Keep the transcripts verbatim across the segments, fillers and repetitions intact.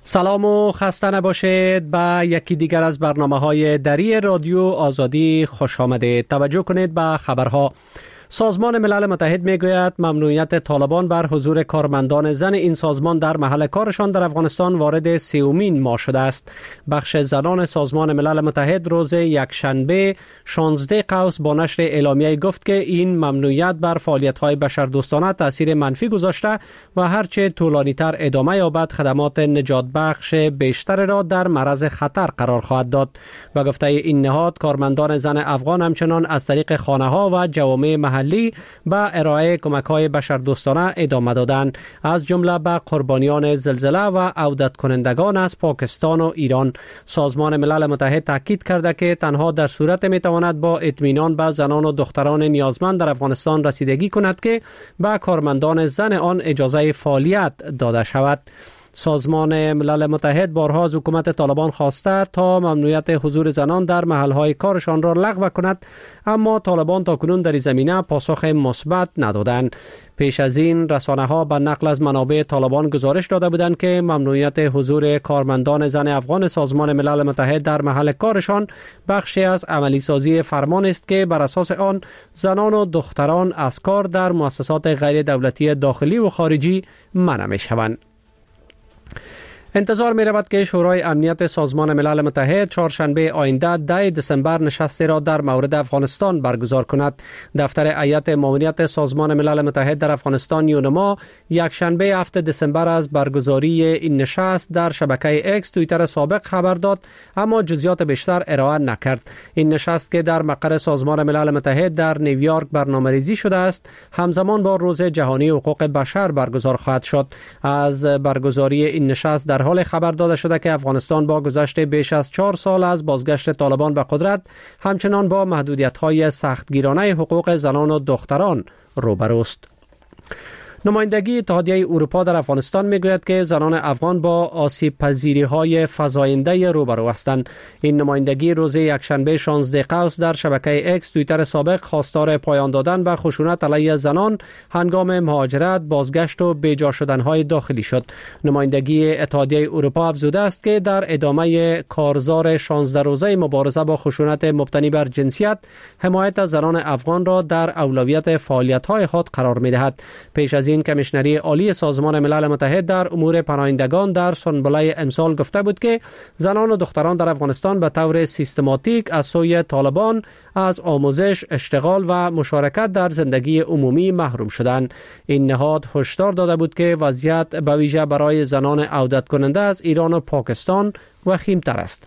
سلام و خسته نباشید. به یکی دیگر از برنامه‌های دری رادیو آزادی خوش آمدید. توجه کنید به خبرها. سازمان ملل متحد میگوید ممنوعیت طالبان بر حضور کارمندان زن این سازمان در محل کارشان در افغانستان وارد سیومین ماه شده است. بخش زنان سازمان ملل متحد روز یکشنبه شانزده قوس با نشر اعلامیه گفت که این ممنوعیت بر فعالیت‌های بشردوستانه تاثیر منفی گذاشته و هرچه طولانی‌تر ادامه یابد خدمات نجات بخش بیشتر را در معرض خطر قرار خواهد داد. و گفته این نهاد کارمندان زن افغان همچنان از طریق خانه‌ها و جوامع محلی به ارائه کمک‌های بشردوستانه ادامه دادند، از جمله به قربانیان زلزله و عودت کنندگان از پاکستان و ایران. سازمان ملل متحد تاکید کرده که تنها در صورت میتواند با اطمینان به زنان و دختران نیازمند در افغانستان رسیدگی کند که به کارمندان زن آن اجازه فعالیت داده شود. سازمان ملل متحد بارها از حکومت طالبان خواسته تا ممنوعیت حضور زنان در محلهای کارشان را لغو کند، اما طالبان تاکنون در این زمینه پاسخ مثبت ندادند. پیش از این رسانه‌ها به نقل از منابع طالبان گزارش داده بودند که ممنوعیت حضور کارمندان زن افغان سازمان ملل متحد در محل کارشان بخشی از عملی سازی فرمان است که بر اساس آن زنان و دختران از کار در مؤسسات غیر دولتی داخلی و خارجی منع می‌شوند. انتظار می رود که شورای امنیت سازمان ملل متحد چهارشنبه آینده ده دسامبر نشستی را در مورد افغانستان برگزار کند. دفتر هیئت ماموریت سازمان ملل متحد در افغانستان یونما یک شنبه هفتم دسامبر از برگزاری این نشست در شبکه اکس توییتر سابق خبر داد، اما جزئیات بیشتر ارائه نکرد. این نشست که در مقر سازمان ملل متحد در نیویورک برنامه‌ریزی شده است، همزمان با روز جهانی حقوق بشر برگزار خواهد شد. از برگزاری این نشست در حال خبر داده شده که افغانستان با گذشت بیش از چهار سال از بازگشت طالبان به قدرت همچنان با محدودیت‌های سختگیرانه حقوق زنان و دختران روبروست. نمایندگی اتحادیه اروپا در افغانستان میگوید که زنان افغان با آسیب پذیری های فزاینده روبرو هستند. این نمایندگی روز یکشنبه شانزده قوس در شبکه اکس توییتر سابق خواستار پایان دادن به خشونت علیه زنان هنگام مهاجرت، بازگشت و بیجا شدن های داخلی شد. نمایندگی اتحادیه اروپا افزوده است که در ادامه کارزار شانزده روزه مبارزه با خشونت مبتنی بر جنسیت، حمایت از زنان افغان را در اولویت فعالیت های خود قرار می‌دهد. پیش از این کمیشنری عالی سازمان ملل متحد در امور پناهندگان در سنبله امسال گفته بود که زنان و دختران در افغانستان به طور سیستماتیک از سوی طالبان از آموزش، اشتغال و مشارکت در زندگی عمومی محروم شدند. این نهاد هشدار داده بود که وضعیت به ویژه برای زنان عودت کننده از ایران و پاکستان وخیم‌تر است.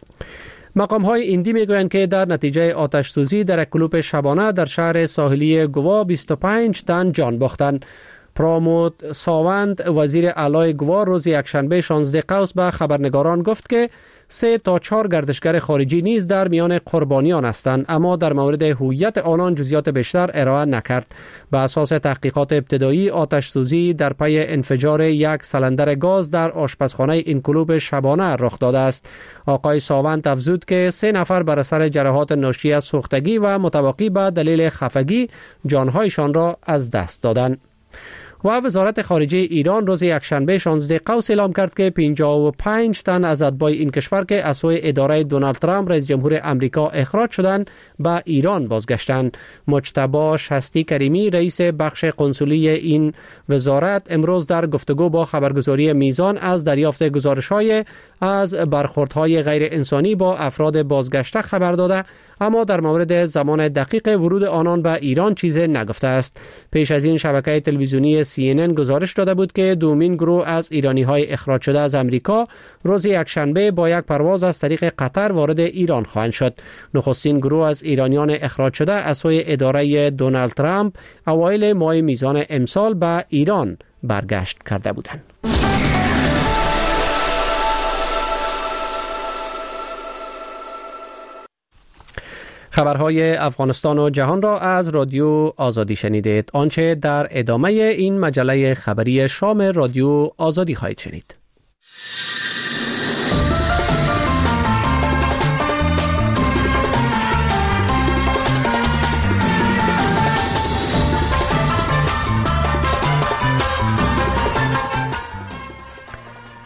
مقام های ایندی میگویند که در نتیجه آتش سوزی در کلوپ شبانه در شهر ساحلی گوا بیست و پنج تن جان باختند. پرامود ساوند وزیر اعلی گوا روز یکشنبه شانزده قوس به خبرنگاران گفت که سه تا چهار گردشگر خارجی نیز در میان قربانیان هستند، اما در مورد هویت آنان جزئیات بیشتر ارائه نکرد. به اساس تحقیقات ابتدایی آتش سوزی در پی انفجار یک سلندر گاز در آشپزخانه این کلوب شبانه رخ داده است. آقای ساوند افزود که سه نفر بر اثر جراحات ناشی از سوختگی و متواقی به دلیل خفگی جانهایشان را از دست دادند. و وزارت خارجه ایران روز یکشنبه شانزده قوس اعلام کرد که پنجاه و پنج تن از اتباع این کشور که از سوی اداره دونالد ترامپ رئیس جمهور امریکا اخراج شدند به ایران بازگشتند. مجتبی شستی کریمی رئیس بخش قنصلی این وزارت امروز در گفتگو با خبرگزاری میزان از دریافت گزارش‌های از برخوردهای غیر انسانی با افراد بازگشته خبر داده، اما در مورد زمان دقیق ورود آنان به ایران چیزی نگفته است. پیش از این شبکه تلویزیونی سی ان ان گزارش داده بود که دومین گروه از ایرانی‌های اخراج شده از امریکا روز یکشنبه با یک پرواز از طریق قطر وارد ایران خواهند شد. نخستین گروه از ایرانیان اخراج شده از سوی اداره دونالد ترامپ اوایل ماه میزان امسال به ایران برگشت کرده بودند. خبرهای افغانستان و جهان را از رادیو آزادی شنیدید. آنچه در ادامه این مجله خبری شام رادیو آزادی خواهید شنید.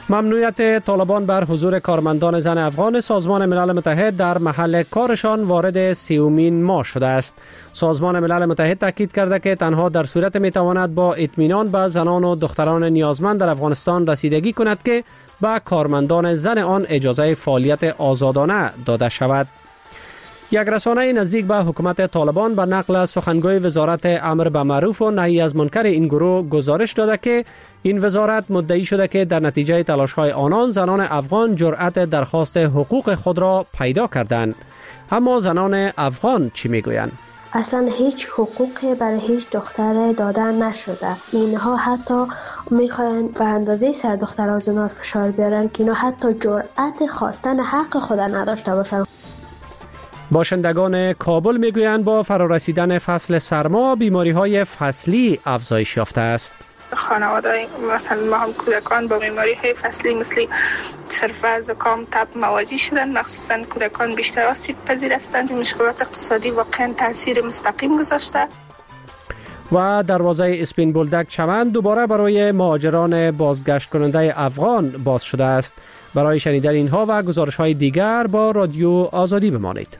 ممنوعیت طالبان بر حضور کارمندان زن افغان سازمان ملل متحد در محل کارشان وارد سیومین ماه شده است. سازمان ملل متحد تاکید کرده که تنها در صورت میتواند با اطمینان به زنان و دختران نیازمند در افغانستان رسیدگی کند که به کارمندان زن آن اجازه فعالیت آزادانه داده شود. یک رسانه نزدیک به حکومت طالبان به نقل از سخنگوی وزارت امر به معروف و نهی از منکر این گروه گزارش داده که این وزارت مدعی شده که در نتیجه تلاش‌های آنان زنان افغان جرأت درخواست حقوق خود را پیدا کردند. اما زنان افغان چی میگویند؟ اصلا هیچ حقوقی برای هیچ دختر داده نشده. اینها حتی میخواین به اندازه سر دخترها زنا فشار بیارن که اینها حتی جرأت خواستن حق خود نداشته باشن. باشندگان کابل میگویند با فرارسیدن فصل سرما بیماری‌های فصلی افزایش یافته است. خانواده مثلا ما هم کودکان با بیماری‌های فصلی مثل سرفه، زکام، تب مواجه شدند. مخصوصا کودکان بیشتر آسیب پذیر هستند. مشکلات اقتصادی واقعا تاثیر مستقیم گذاشته. و دروازه اسپین بولدک چمن دوباره برای مهاجران بازگشت کننده افغان باز شده است. برای شنیدن اینها و گزارش‌های دیگر با رادیو آزادی بمانید.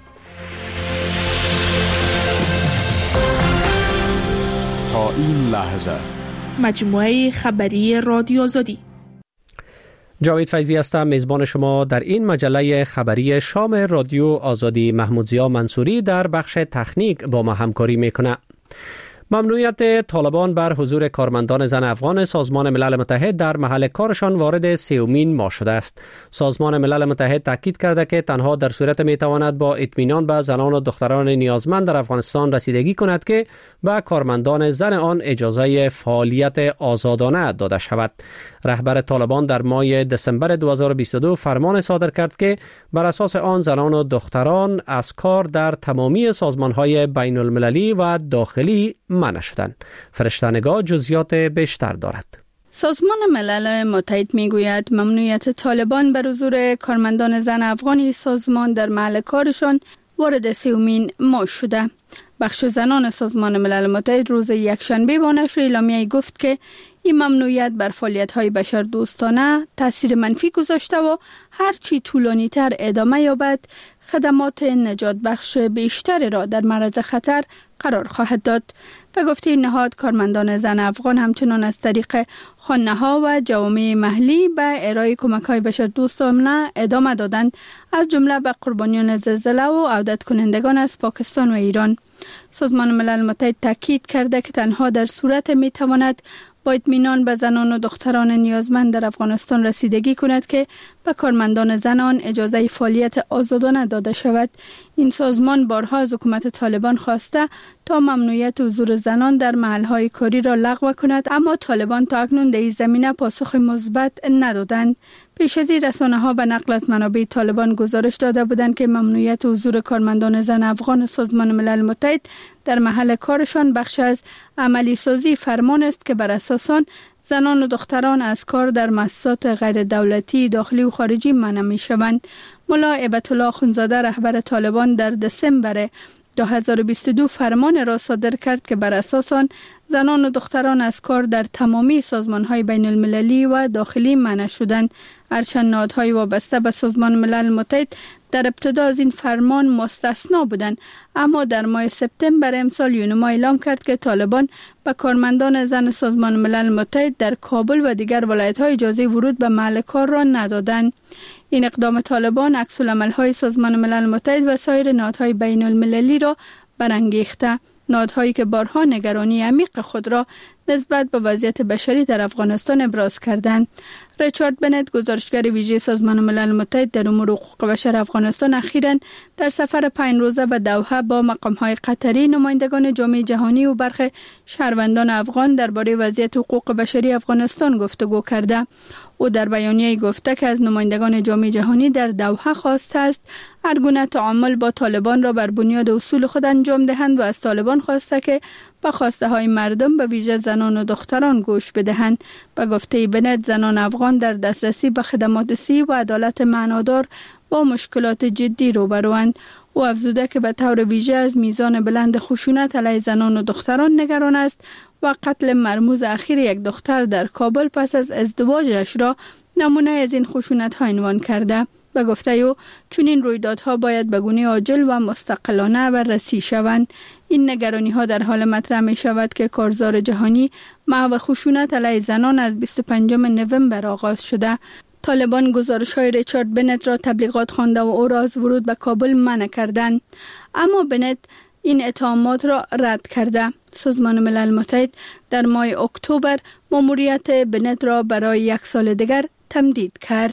تا این لحظه مجموعه خبری رادیو آزادی. جاوید فیضی هستم، میزبان شما در این مجله خبری شام رادیو آزادی. محمودزیا منصوری در بخش تکنیک با ما همکاری میکنه. ممنوعیت طالبان بر حضور کارمندان زن افغان سازمان ملل متحد در محل کارشان وارد سیومین ماه شده است. سازمان ملل متحد تاکید کرده که تنها در صورت میتواند با اطمینان به زنان و دختران نیازمند در افغانستان رسیدگی کند که به کارمندان زن آن اجازه فعالیت آزادانه داده شود. رهبر طالبان در ماه دسامبر دو هزار و بیست و دو فرمان صادر کرد که بر اساس آن زنان و دختران از کار در تمامی سازمان‌های بین المللی و داخلی منع شدند. فرشته‌نگاه جزئیات بیشتر دارد. سازمان ملل متحد میگوید ممنوعیت طالبان بر حضور کارمندان زن افغانی سازمان در محل کارشان وارد سیومین ماه شده. بخش زنان سازمان ملل متحد روز یکشنبه با نشر اعلامیه گفت که این ممنوعیت بر فعالیت‌های بشردوستانه تاثیر منفی گذاشته و هرچی طولانی‌تر ادامه یابد خدمات نجات بخش بیشتر را در معرض خطر قرار خواهد داد. به گفته این نهاد کارمندان زن افغان همچنان از طریق خانه‌ها و جوامع محلی به ارائه کمک‌های بشردوستانه ادامه دادند، از جمله به قربانیان زلزله و عودت کنندگان از پاکستان و ایران. سازمان ملل متحد تاکید کرده که تنها در صورت می‌تواند با اطمینان به زنان و دختران نیازمند در افغانستان رسیدگی کند که به کارمندان زنان اجازه فعالیت آزادانه داده شود. این سازمان بارها از حکومت طالبان خواسته تا ممنوعیت حضور زنان در محل‌های کاری را لغو کند، اما طالبان تا اکنون در این زمینه پاسخ مثبت ندادند. پیش از این رسانه‌ها به نقل از منابع طالبان گزارش داده بودند که ممنوعیت حضور کارمندان زن افغان سازمان ملل متحد در محل کارشان بخش از عملی سازی فرمان است که بر اساس آن زنان و دختران از کار در مؤسسات غیر دولتی داخلی و خارجی منع می‌شوند. ملا هیبت الله اخوندزاده رهبر طالبان در دسامبر دو هزار و بیست و دو فرمان را صادر کرد که بر اساس آن زنان و دختران از کار در تمامی سازمان‌های بین المللی و داخلی منع شدند. هرچند نهادهای وابسته به سازمان ملل متحد در ابتدا از این فرمان مستثنا بودند، اما در ماه سپتامبر امسال یونما اعلام کرد که طالبان به کارمندان زن سازمان ملل متحد در کابل و دیگر ولایت‌ها اجازه ورود به محل کار را ندادند. این اقدام طالبان عکس العمل‌های سازمان ملل متحد و سایر نهادهای بین المللی را برانگیخته، نهادهایی که بارها نگرانی عمیق خود را نسبت به وضعیت بشری در افغانستان ابراز کردند. ریچارد بنت گزارشگر ویژه سازمان ملل متحد در امور حقوق بشر افغانستان اخیراً در سفر پنج روزه به دوحه با مقام‌های قطری، نمایندگان جامعه جهانی و برخی شهروندان افغان درباره وضعیت حقوق بشری افغانستان گفتگو کرده. او در بیانیه گفته که از نمایندگان جامعه جهانی در دوحه خواسته است هر گونه تعامل با طالبان را بر بنیاد اصول خود انجام دهند و از طالبان خواسته که به خواسته های مردم به ویژه زنان و دختران گوش بدهند. به گفته بنت زنان افغان در دسترسی به خدمات صحی و عدالت معنادار با مشکلات جدی روبروند. او افزوده که به طور ویژه از میزان بلند خشونت علیه زنان و دختران نگران است و قتل مرموز اخیر یک دختر در کابل پس از ازدواجش را نمونه از این خشونت‌ها عنوان کرده و گفته او چون این رویدادها باید به گونه عاجل و مستقلانه بررسی شوند. این نگرانی‌ها در حال مطرح می شود که کارزار جهانی محو خشونت علیه زنان از بیست و پنجم نوامبر آغاز شده. طالبان گزارش‌های ریچارد بنت را تبلیغات خوانده و او را از ورود به کابل منع کردند، اما بنت این اتهامات را رد کرده. سازمان ملل متحد در ماه اکتبر ماموریت بنت را برای یک سال دیگر تمدید کرد.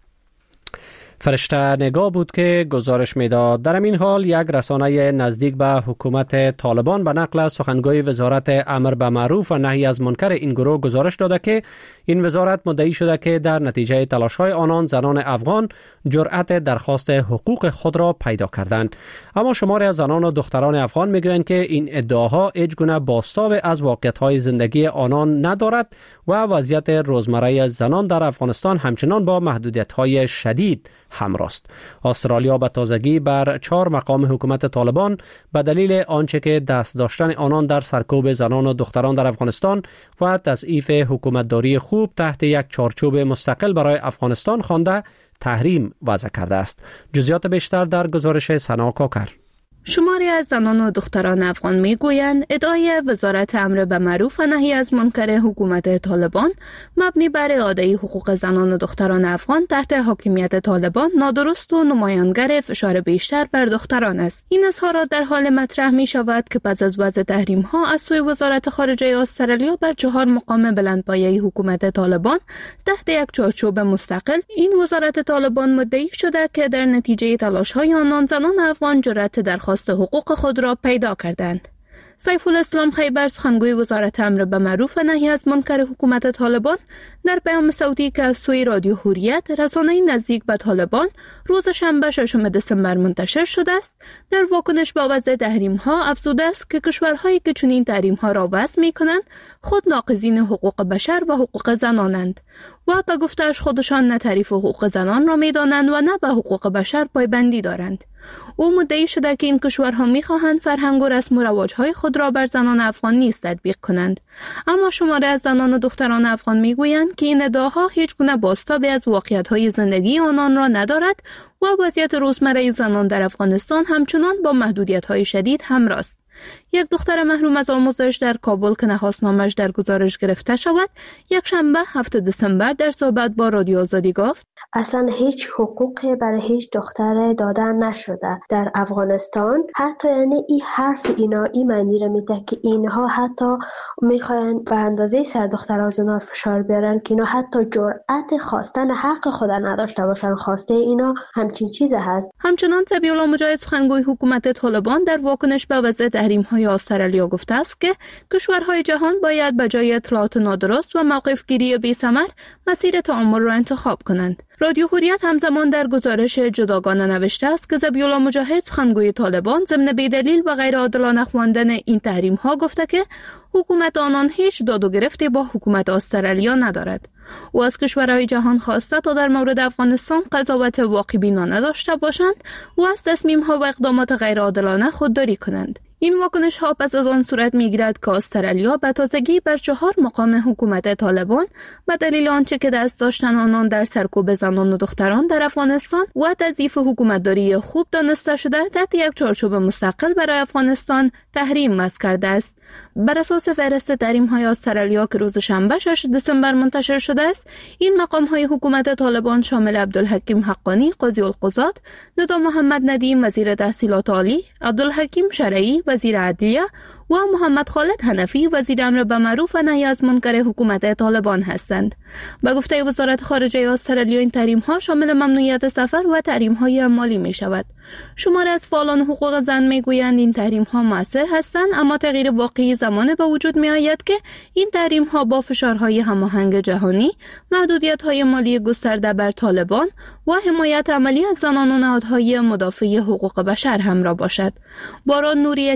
فرشته نگاه بود که گزارش میداد. در این حال یک رسانه نزدیک به حکومت طالبان به نقل سخنگوی وزارت امر به معروف و نهی از منکر این گروه گزارش داده که این وزارت مدعی شده که در نتیجه تلاش‌های آنان زنان افغان جرأت درخواست حقوق خود را پیدا کردند. اما شماری از زنان و دختران افغان میگویند که این ادعاها هیچ گونه بازتاب از واقعیت‌های زندگی آنان ندارد و وضعیت روزمره زنان در افغانستان همچنان با محدودیت‌های شدید همراست. استرالیا به تازگی بر چهار مقام حکومت طالبان به دلیل آنچه که دست داشتن آنان در سرکوب زنان و دختران در افغانستان و تضعیف حکومتداری خوب تحت یک چارچوب مستقل برای افغانستان خوانده تحریم وضع کرده است. جزئیات بیشتر در گزارش سنا کاکر. شماری از زنان و دختران افغان میگویند ادعای وزارت امر به معروف و نهی از منکر حکومت طالبان مبنی بر اعاده حقوق زنان و دختران افغان تحت حاکمیت طالبان نادرست و نمایانگر فشار بیشتر بر دختران است. این اظهارات در حال مطرح می شود که پس از وضع تحریم ها از سوی وزارت خارجه استرالیا بر چهار مقام بلندپایه حکومت طالبان تحت یک چارچوب مستقل، این وزارت طالبان مدعی شده که در نتیجه تلاش های آنان زنان افغان جرأت درخواست حقوق خود را پیدا کردند. سیف الاسلام خیبر، سخنگوی وزارت امر به معروف و نهی از منکر حکومت طالبان، در پیام صوتی که از سوی رادیو حریت، رسانه نزدیک به طالبان، روز شنبه ششم دسامبر منتشر شده است، در واکنش به وضع تحریم ها افزوده است که کشورهایی که چنین تحریم ها را وضع می کنند خود ناقضین حقوق بشر و حقوق زنانند و به گفته‌اش خودشان نه تعریف حقوق زنان را می دانند و نه به حقوق بشر پایبندی دارند. او مدعی شده که این کشورها می‌خواهند فرهنگ و رسم و رواج‌های خود را بر زنان افغان نیز تطبیق کنند، اما شماری از زنان و دختران افغان می‌گویند که این ادعاها هیچ گونه بازتابی از واقعیت‌های زندگی آنان را ندارد و وضعیت روزمره زنان در افغانستان همچنان با محدودیت‌های شدید همراست. یک دختر محروم از آموزش در کابل که نخواست نامش در گزارش گرفته شود، یک شنبه هفتم دسامبر در صحبت با رادیو آزادی گفت: اصلا هیچ حقوقی برای هیچ دختر دادن نشده در افغانستان. حتی یعنی این حرف اینا این معنی را میده که اینها حتی میخواین به اندازه سر دخترها زنا فشار بیارن که اینا حتی جرأت خواستن حق خود نداشته باشن. خواسته اینا همچین چیز هست. همچنان سبیح الله مجاهد، سخنگوی حکومت طالبان، در واکنش به وضع تحریم‌های استرالیا گفته است که کشورهای جهان باید به جای اطلاعات نادرست و موقف‌گیری بی‌ثمر مسیر تعامل را انتخاب کنند. رادیو حریت همزمان در گزارش جداگانه نوشته است که سبیح الله مجاهد، سخنگوی طالبان، ضمن بی‌دلیل و غیر عادلانه خواندن این تحریم‌ها گفته که حکومت آنان هیچ داد و گرفتی با حکومت استرالیا ندارد. او از کشورهای جهان خواسته تا در مورد افغانستان قضاوت واقع‌بینانه داشته باشند و از تصمیم‌ها و اقدامات غیر عادلانه خودداری کنند. این واکنش ها پس از آن صورت میگیرد که استرالیا به تازگی بر چهار مقام حکومت طالبان به دلیل آنچه که دست داشتن آنان در سرکوب زنان و دختران در افغانستان و تضعیف حکومتداری خوب دانسته شده تحت یک چارچوب مستقل برای افغانستان تحریم وضع کرده است. بر اساس فهرست تحریم های استرالیا که روز شنبه ششم دسامبر منتشر شده است، این مقام های حکومت طالبان شامل عبدالحکیم حقانی، قاضی القضات، ندا محمد ندیم، وزیر تحصیلات عالی، عبدالحکیم شرعی، وزیر عدلیه و محمد خالد حنفی، وزیر امر به معروف و نهی از منکر حکومت طالبان هستند. به گفته وزارت خارجه استرالیا، این تحریم ها شامل ممنوعیت سفر و تحریم های مالی می شود. شماری از فعالان حقوق زن می گویند این تحریم ها مؤثر هستند، اما تغییر واقعی زمانه به وجود می آید که این تحریم ها با فشارهای هماهنگ جهانی، محدودیت های مالی گسترده بر طالبان و حمایت عملی از زنان و نهادهای مدافع حقوق بشر همراه باشد. باران نوری،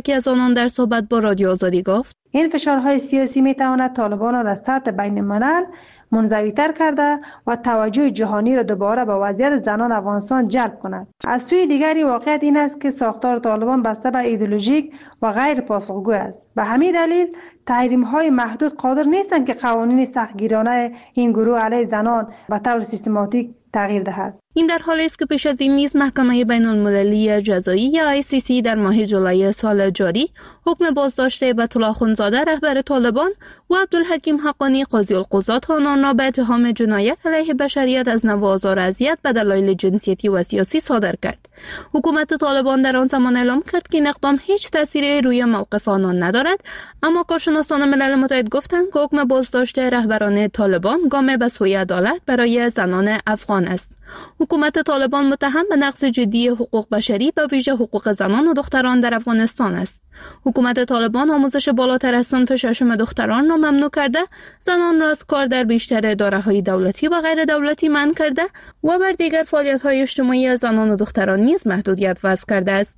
یکی از آنان در صحبت با رادیو آزادی گفت: این فشارهای سیاسی می تواند طالبان را در سطح بین الملل منزوی‌تر کرده و توجه جهانی را دوباره به وضعیت زنان افغانستان جلب کند. از سوی دیگری واقعیت این است که ساختار طالبان بسته به ایدئولوژیک و غیر پاسخگوی است. به همین دلیل تحریم‌های محدود قادر نیستند که قوانین سختگیرانه این گروه علیه زنان به طور سیستماتیک تغییر دهد. این در حالی است که پیش از این نیز محکمه بین المللی جزایی یا آی سی سی در ماه جولای سال جاری حکم بازداشت هیبت الله اخوندزاده رهبر طالبان و عبدالحکیم حقانی قاضی القضات آنان را به اتهام جنایت علیه بشریت از نوع آزار و اذیت به دلایل جنسیتی و سیاسی صادر کرد. حکومت طالبان در آن زمان اعلام کرد که این اقدام هیچ تأثیری روی موقف آنان ندارد، اما کارشناسان ملل متحد گفتند که حکم بازداشت رهبران طالبان گام به سوی عدالت برای زنان افغان است. حکومت طالبان متهم به نقض جدی حقوق بشری به ویژه حقوق زنان و دختران در افغانستان است. حکومت طالبان آموزش بالاتر از صنف ششم دختران را ممنوع کرده، زنان را از کار در بیشتر اداره‌های دولتی و غیر دولتی منع کرده و بر دیگر فعالیت‌های اجتماعی زنان و دختران نیز محدودیت وضع کرده است.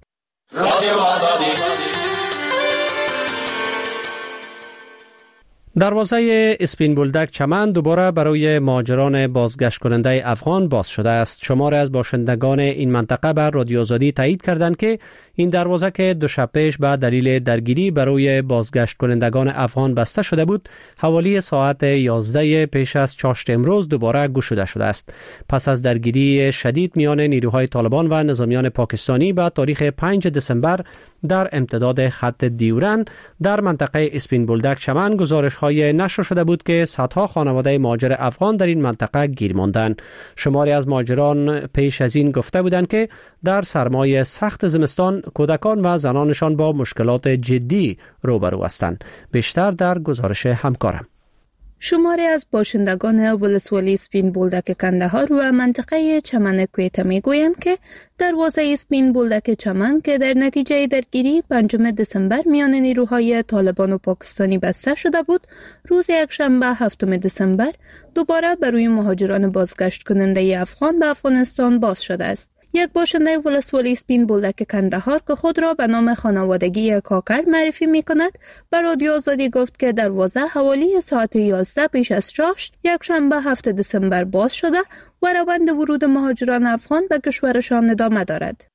دروازه اسپین بولدک چمن دوباره برای مهاجران بازگشت کننده افغان باز شده است. شماری از باشندگان این منطقه بر رادیو آزادی تایید کردند که این دروازه که دو شب پیش به دلیل درگیری برای بازگشت کنندگان افغان بسته شده بود، حوالی ساعت یازده پیش از چاشت امروز دوباره گشوده شده است. پس از درگیری شدید میان نیروهای طالبان و نظامیان پاکستانی به تاریخ پنج دسامبر در امتداد خط دیورن در منطقه اسپین بولدک چمن گزارش های نشر شده بود که صدها خانواده مهاجر افغان در این منطقه گیر ماندند. شماری از مهاجران پیش از این گفته بودند که در سرمای سخت زمستان کودکان و زنانشان با مشکلات جدی روبرو هستند. بیشتر در گزارش همکارم. شماری از باشندگان ولسوالی اسپین بولدک کندهار و منطقه چمن کویته می گویند که دروازه اسپین بولدک چمن که در نتیجه درگیری پنجم دسامبر میان نیروهای طالبان و پاکستانی بسته شده بود، روز یکشنبه هفتم دسامبر دوباره برای مهاجران بازگشت کننده افغان به افغانستان باز شده است. یک باشنده ولسوالی اسپین بولدک کندهار که خود را به نام خانوادگی کاکر معرفی می کند به رادیو آزادی گفت که دروازه حوالی ساعت یازده پیش از چاشت یکشنبه هفتم دسامبر باز شده و روند ورود مهاجران افغان به کشورشان ادامه دارد.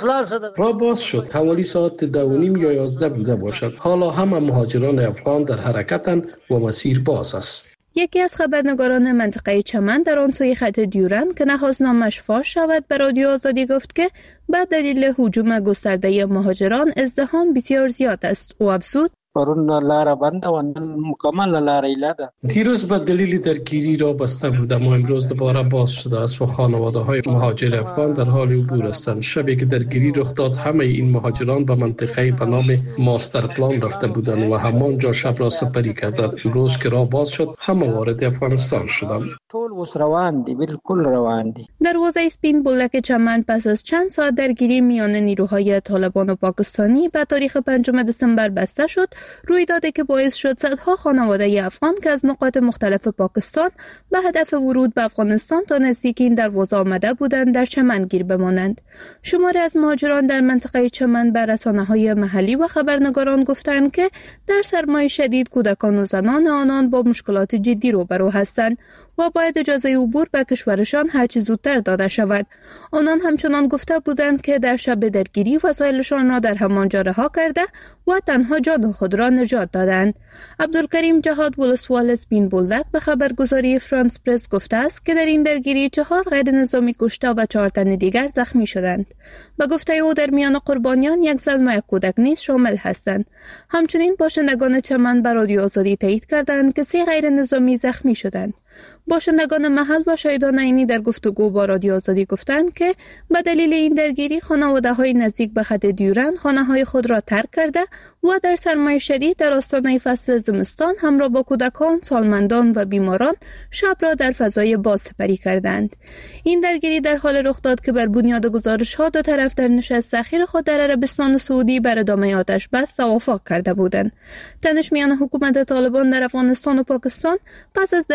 را باز شد حوالی ساعت دو و نیم یا یازده بوده باشد. حالا همه مهاجران افغان در حرکتند و مسیر باز است. یکی از خبرنگاران منطقه چمن در آن سوی خط دیورن که نخواست نامش فاش شود به رادیو آزادی گفت که به دلیل هجوم گسترده مهاجران ازدحام بسیار زیاد است. او افزود: پرون لاره بنده و مکمل لاره ایله ده. دیروز به دلیل درگیری را بسته بود، اما امروز دوباره باز شده است و خانواده های مهاجر افغان در حال عبور هستند. شبی که درگیری رخ داد همه این مهاجران به منطقه به نام ماستر پلان رفته بودند و همانجا شب را سپری کردند. امروز که راه باز شد همه وارد افغانستان شدند. طول وس روان دی، بالکل روان دی. دروازه اسپین بولدک چمن پس از چند ساعت درگیری میان نیروهای طالبان و پاکستانی به تاریخ پنجم دسامبر بسته شد، رویدادی که باعث شد صدها خانواده افغان که از نقاط مختلف پاکستان به هدف ورود به افغانستان تا نزدیک این دروازه آمده بودند در چمن گیر بمانند. شماری از مهاجران در منطقه چمن به رسانه‌های محلی و خبرنگاران گفتند که در سرمای شدید کودکان و زنان آنان با مشکلات جدی روبرو هستند و باید اجازه عبور به کشورشان هرچه زودتر داده شود. آنان همچنان گفته بودند که در شب درگیری وسایلشان را در همانجا رها کرده و تنها جان خود را نجات دادند. عبدالکریم جهاد ولسوال اسپین بولدک به خبرگزاری فرانس پرس گفته است که در این درگیری چهار غیر نظامی کشته و چهار تن دیگر زخمی شدند. به گفته او در میان قربانیان یک زن و یک کودک نیز شامل هستند. همچنین باشندگان چمن به رادیو آزادی تایید کردند که سه غیر نظامی زخمی شدند. باشندگان محل و شاهدان عینی در گفتگو با رادیو آزادی گفتند که به دلیل این درگیری خانواده‌های نزدیک به خط دیورن خانه‌های خود را ترک کرده و در سرمای شدید در آستانه فصل زمستان همراه با کودکان، سالمندان و بیماران شب را در فضای باز سپری کردند. این درگیری در حال رخ داد که بر بنیاد گزارش‌ها دو طرف در نشست اخیر خود در عربستان سعودی بر ادامه آتش بس توافق کرده بودند. تنش میان حکومت طالبان در افغانستان و پاکستان پس از درگیری‌های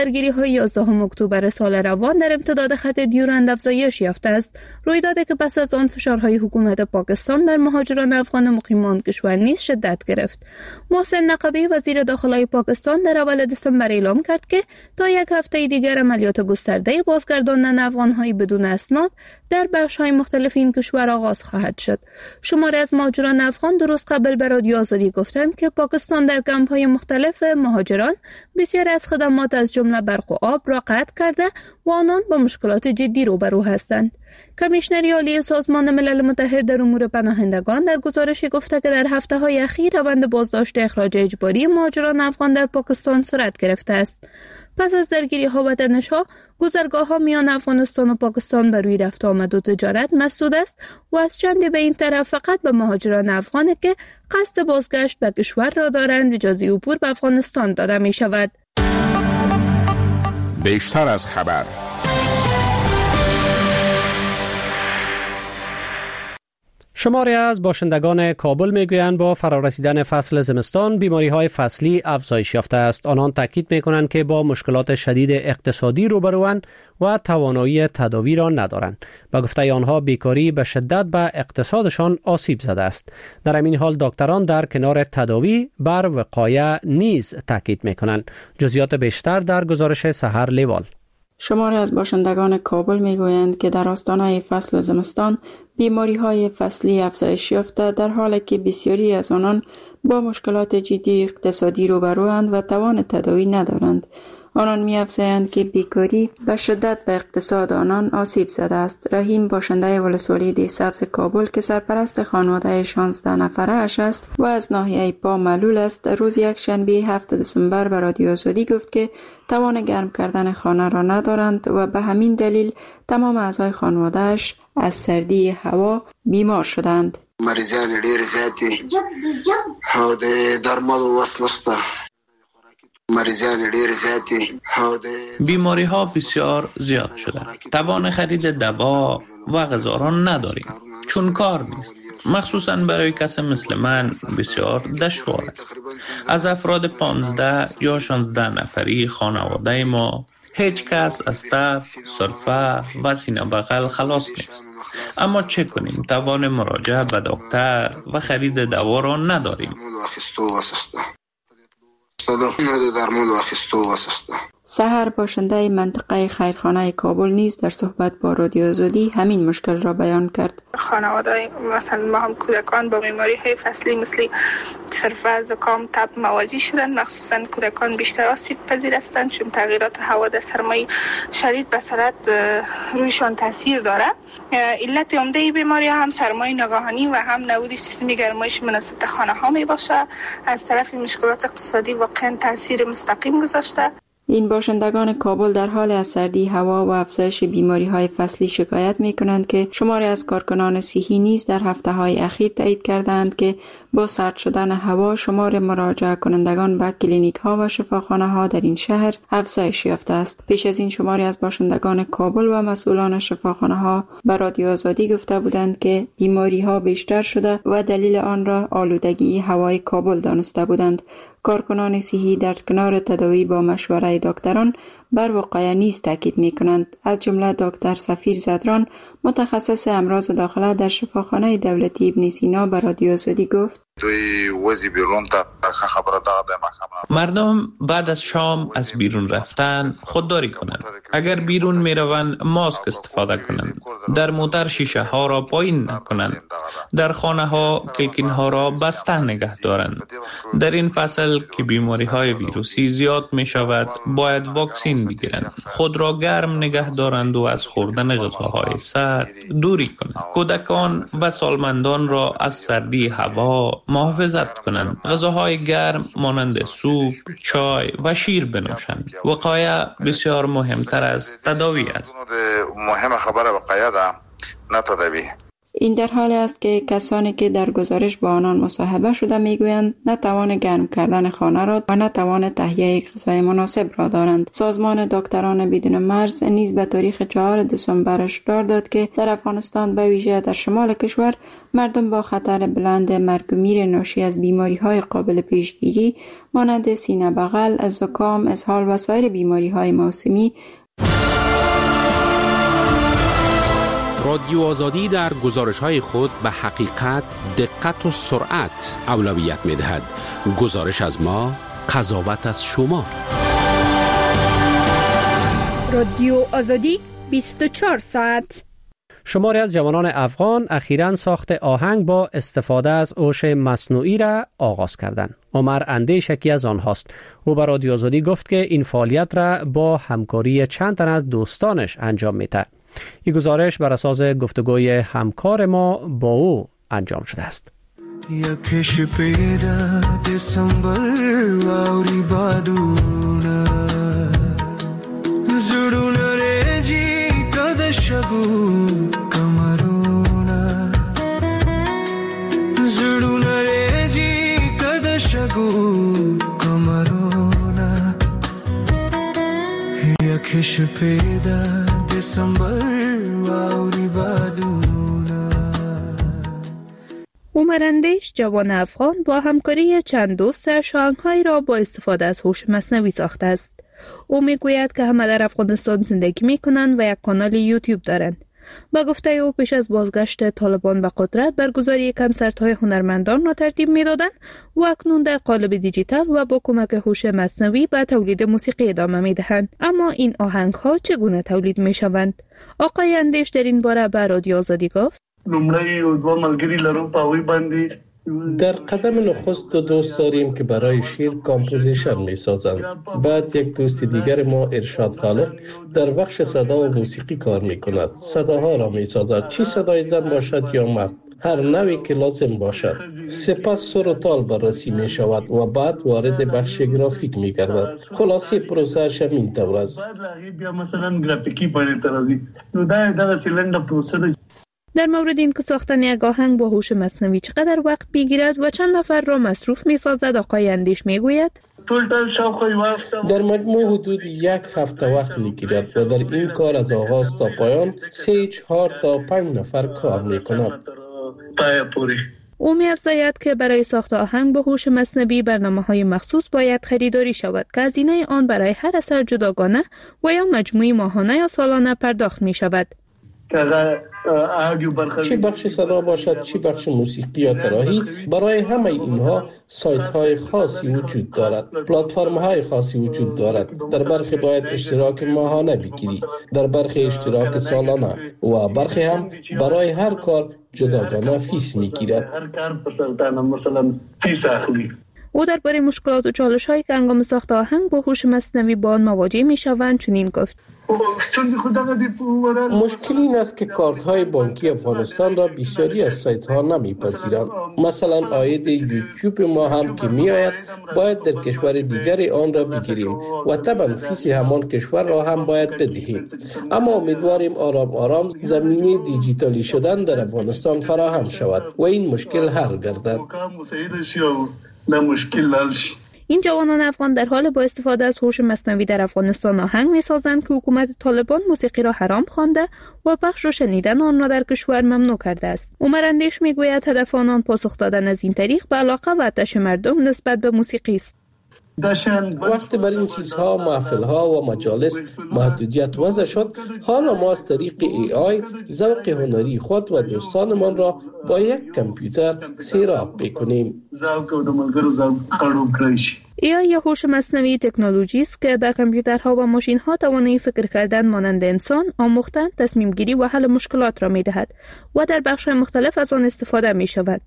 یازدهم اکتبر سال روان در امتداد خط دیورند افزایش یافته است. رویدادی که پس از آن فشارهای حکومت پاکستان بر مهاجران افغان مقیمان کشور نیز شدت گرفت. محسن نقبی وزیر داخلی پاکستان در اول دسامبر اعلام کرد که تا یک هفته دیگر عملیات گسترده بازگرداندن افغان‌های بدون اسناد در بخش‌های مختلف این کشور آغاز خواهد شد. شماری از مهاجران افغان درست قبل به رادیو آزادی گفتند که پاکستان در کمپ‌های مختلف مهاجران بسیاری از خدمات از جمله برق و آب را قطع کرده و آنان با مشکلات جدی روبرو هستند. کمیشنری عالی سازمان ملل متحد در امور پناهندگان در گزارشی گفته که در هفته‌های اخیر روند بازداشت اخراج اجباری مهاجران افغان در پاکستان سرعت گرفته است. پس از درگیری‌ها و تنش‌ها، گذرگاه‌ها میان افغانستان و پاکستان بر روی رفت آمد و تجارت مسدود است و از چندی به این طرف فقط به مهاجران افغان که قصد بازگشت به کشور را دارند اجازه عبور به افغانستان داده می‌شود. بیشتر از خبر. شماری از باشندگان کابل میگویند با فرارسیدن فصل زمستان بیماری‌های فصلی افزایش یافته است. آنان تاکید میکنند که با مشکلات شدید اقتصادی روبروند و توانایی تداوی را ندارند. با گفته آنها بیکاری به شدت به اقتصادشان آسیب زده است. در همین حال دکتران در کنار تداوی بر وقایه نیز تاکید میکنند. جزئیات بیشتر در گزارش سحر لیوال. شماری از باشندگان کابل میگویند که در آستانه فصل زمستان بیماری‌های فصلی افزایش یافته، در حالی که بسیاری از آنان با مشکلات جدی اقتصادی روبروند و توان تداوی ندارند. آنان می‌افزایند که بیکاری به شدت به اقتصاد آنان آسیب زده است. رحیم باشنده ولسوالی دی سبز کابل که سرپرست خانواده شانزده نفره اش است و از ناحیه پا معلول است، روز یک شنبه هفتم دسامبر به رادیو آزادی گفت که توان گرم کردن خانه را ندارند و به همین دلیل تمام اعضای خانواده اش از سردی هوا بیمار شدند. مریضان ډیر زیاتی او د درملو وس نشته. بیماری ها بسیار زیاد شده. توان خرید دوا و غذا را نداریم چون کار نیست. مخصوصا برای کسی مثل من بسیار دشوار است. از افراد پانزده یا شانزده نفری خانواده ما هیچ کس از تب، سرفه و سینه بغل خلاص نیست. اما چه کنیم؟ توان مراجعه به دکتر و خرید دوا را نداریم. سحر باشنده منطقه خیرخانه کابل نیز در صحبت با رادیو آزادی همین مشکل را بیان کرد. خانواده مثلا ما هم کودکان با بیماری های فصلی مثل سرفه، زکام، تب مواجه شدند. مخصوصا کودکان بیشتر آسیب پذیر هستند چون تغییرات هوا در سرمای شدید به سرعت رویشان تاثیر داره. علت عمده بیماری هم سرمای ناگهانی و هم نبود سیستم گرمایش مناسب خانه ها می باشه. از طرف مشکلات اقتصادی واقعا تاثیر مستقیم گذاشته. این باشندگان کابل در حال از سردی هوا و افزایش بیماری‌های فصلی شکایت می‌کنند که شماری از کارکنان صحی نیز در هفته‌های اخیر تایید کردند که با سرد شدن هوا شمار مراجعه کنندگان به کلینیک‌ها و شفاخانه‌ها در این شهر افزایش یافته است. پیش از این شماری از باشندگان کابل و مسئولان شفاخانه‌ها به رادیو آزادی گفته بودند که بیماری‌ها بیشتر شده و دلیل آن را آلودگی هوای کابل دانسته بودند. کارکنان صحی در کنار تداوی با مشوره دکتران بر وقایع نیز تاکید می‌کنند. از جمله دکتر سفیر زدران متخصص امراض داخله در شفاخانه دولتی ابن سینا به رادیو آزادی گفت: مردم بعد از شام از بیرون رفتن خودداری کنند. اگر بیرون می روند ماسک استفاده کنند. در موتر شیشه ها را پایین نکنند. در خانه ها کلکین ها را بسته نگه دارند. در این فصل که بیماری های ویروسی زیاد می شود باید واکسین بگیرند. خود را گرم نگه دارند و از خوردن غذاهای سرد دوری کنند. کودکان و سالمندان را از سردی هوا محافظت کنند. غذاهای گرم مانند سوپ، چای و شیر بنوشند. وقایع بسیار مهمتر از تداوی است. مهم خبر وقایع ده نه تداوی. این در حالی است که کسانی که در گزارش با آنان مصاحبه شده میگویند نه توان گرم کردن خانه را و نه توان تهیه غذای مناسب را دارند. سازمان دکتران بدون مرز نیز به تاریخ چهارم دسامبر هشدار داد که در افغانستان به ویژه در شمال کشور مردم با خطر بلند مرگ و میر ناشی از بیماری‌های قابل پیشگیری مانند سینه بغل، زکام، اسهال و سایر بیماری‌های موسمی. رادیو آزادی در گزارش‌های خود به حقیقت، دقت و سرعت اولویت می‌دهد. گزارش از ما، قضاوت از شما. رادیو آزادی بیست و چهار ساعت. شماری از جوانان افغان اخیراً ساخت آهنگ با استفاده از هوش مصنوعی را آغاز کردند. عمر اندیش یکی از آنهاست. او به رادیو آزادی گفت که این فعالیت را با همکاری چند تن از دوستانش انجام می‌دهد. این گزارش بر اساس گفتگوی همکار ما با او انجام شده است. یکش پیدا دسامبر واوری بادونا زړونه رېږي کده شګو کمرونا زړونه رېږي کده شګو کمرونا یکش پیدا دسامبر واوری بادونا. عمر اندیش جوان افغان با همکاری چند دوستش آهنگ‌هایی را با استفاده از هوش مصنوعی ساخته است. او میگوید که همه در افغانستان زندگی میکنند و یک کانال یوتیوب دارند. با گفته او پیش از بازگشت طالبان به قدرت برگزاری کنسرت‌های هنرمندان را ترتیب میدادند و اکنون در قالب دیجیتال و با کمک هوش مصنوعی به تولید موسیقی ادامه میدهند. اما این آهنگ‌ها چگونه تولید میشوند؟ آقای اندیش در این باره به رادیو آزادی گفت: لومړی دوه ملګري لرو په هغوی باندې در قدم نخست دو دوست داریم که برای شعر کامپوزیشن می سازند. بعد یک دوست دیگر ما ارشاد خالق در بخش صدا و موسیقی کار می کند. صداها را می سازد، چی صدای زن باشد یا مرد، هر نوعی که لازم باشد. سپس سر و تال بررسی می شود و بعد وارد بخش گرافیک می گردد. خلاصه پروسه‌اش همین طور است. در مورد این که ساختن یک آهنگ با هوش مصنوعی چقدر وقت میگیرد و چند نفر را مصروف میسازد، آقای اندیش میگوید: در مجموع حدود یک هفته وقت میگیرد و در این کار از آغاز تا پایان سه چهار تا پنج نفر کار میکند. او می‌افزاید که برای ساخت آهنگ با هوش مصنوعی برنامه‌های مخصوص باید خریداری شود که هزینه آن برای هر اثر جداگانه و یا مجموعی ماهانه یا سالانه پرداخت می‌شود. چی بخش صدا باشد، چی بخش موسیقی یا طراحی، برای همه اینها سایت های خاصی وجود دارد، پلتفرم های خاصی وجود دارد. در برخی باید اشتراک ماهانه بگیری، در برخی اشتراک سالانه و برخی هم برای هر کار جداگانه فیس میگیرد. او درباره مشکلات و چالش‌هایی که هنگام ساخت آهنگ با هوش مصنوعی با آن مواجه می‌شوند چنین گفت: مشکل این است که کارت های بانکی افغانستان را بسیاری از سایت ها نمیپذیرند. مثلا عاید یوتیوب ما هم که می آید باید در کشور دیگری آن را بگیریم و طبعا فیس همان کشور را هم باید بدهیم. اما امیدواریم آرام آرام زمینه دیجیتالی شدن در افغانستان فراهم شود و این مشکل حل گردد. این جوانان افغان در حال با استفاده از هوش مصنوعی در افغانستان آهنگ می‌سازند که حکومت طالبان موسیقی را حرام خوانده و پخش و شنیدن آن را در کشور ممنوع کرده است. عمر اندیش می‌گوید هدف آنان پاسخ دادن از این طریق به علاقه و آتش مردم نسبت به موسیقی است. وقتی بر این چیزها، محفل‌ها و مجالس محدودیت وضع شد، حالا ما از طریق ای آی ذوق هنری خود و دوستانمان را با یک کامپیوتر سیراب بکنیم. ای آی یا هوش مصنوعی تکنولوژی است که به کامپیوترها و ماشین‌ها توانایی فکر کردن مانند انسان، آموختن، تصمیم گیری و حل مشکلات را می‌دهد و در بخش‌های مختلف از آن استفاده می‌شود.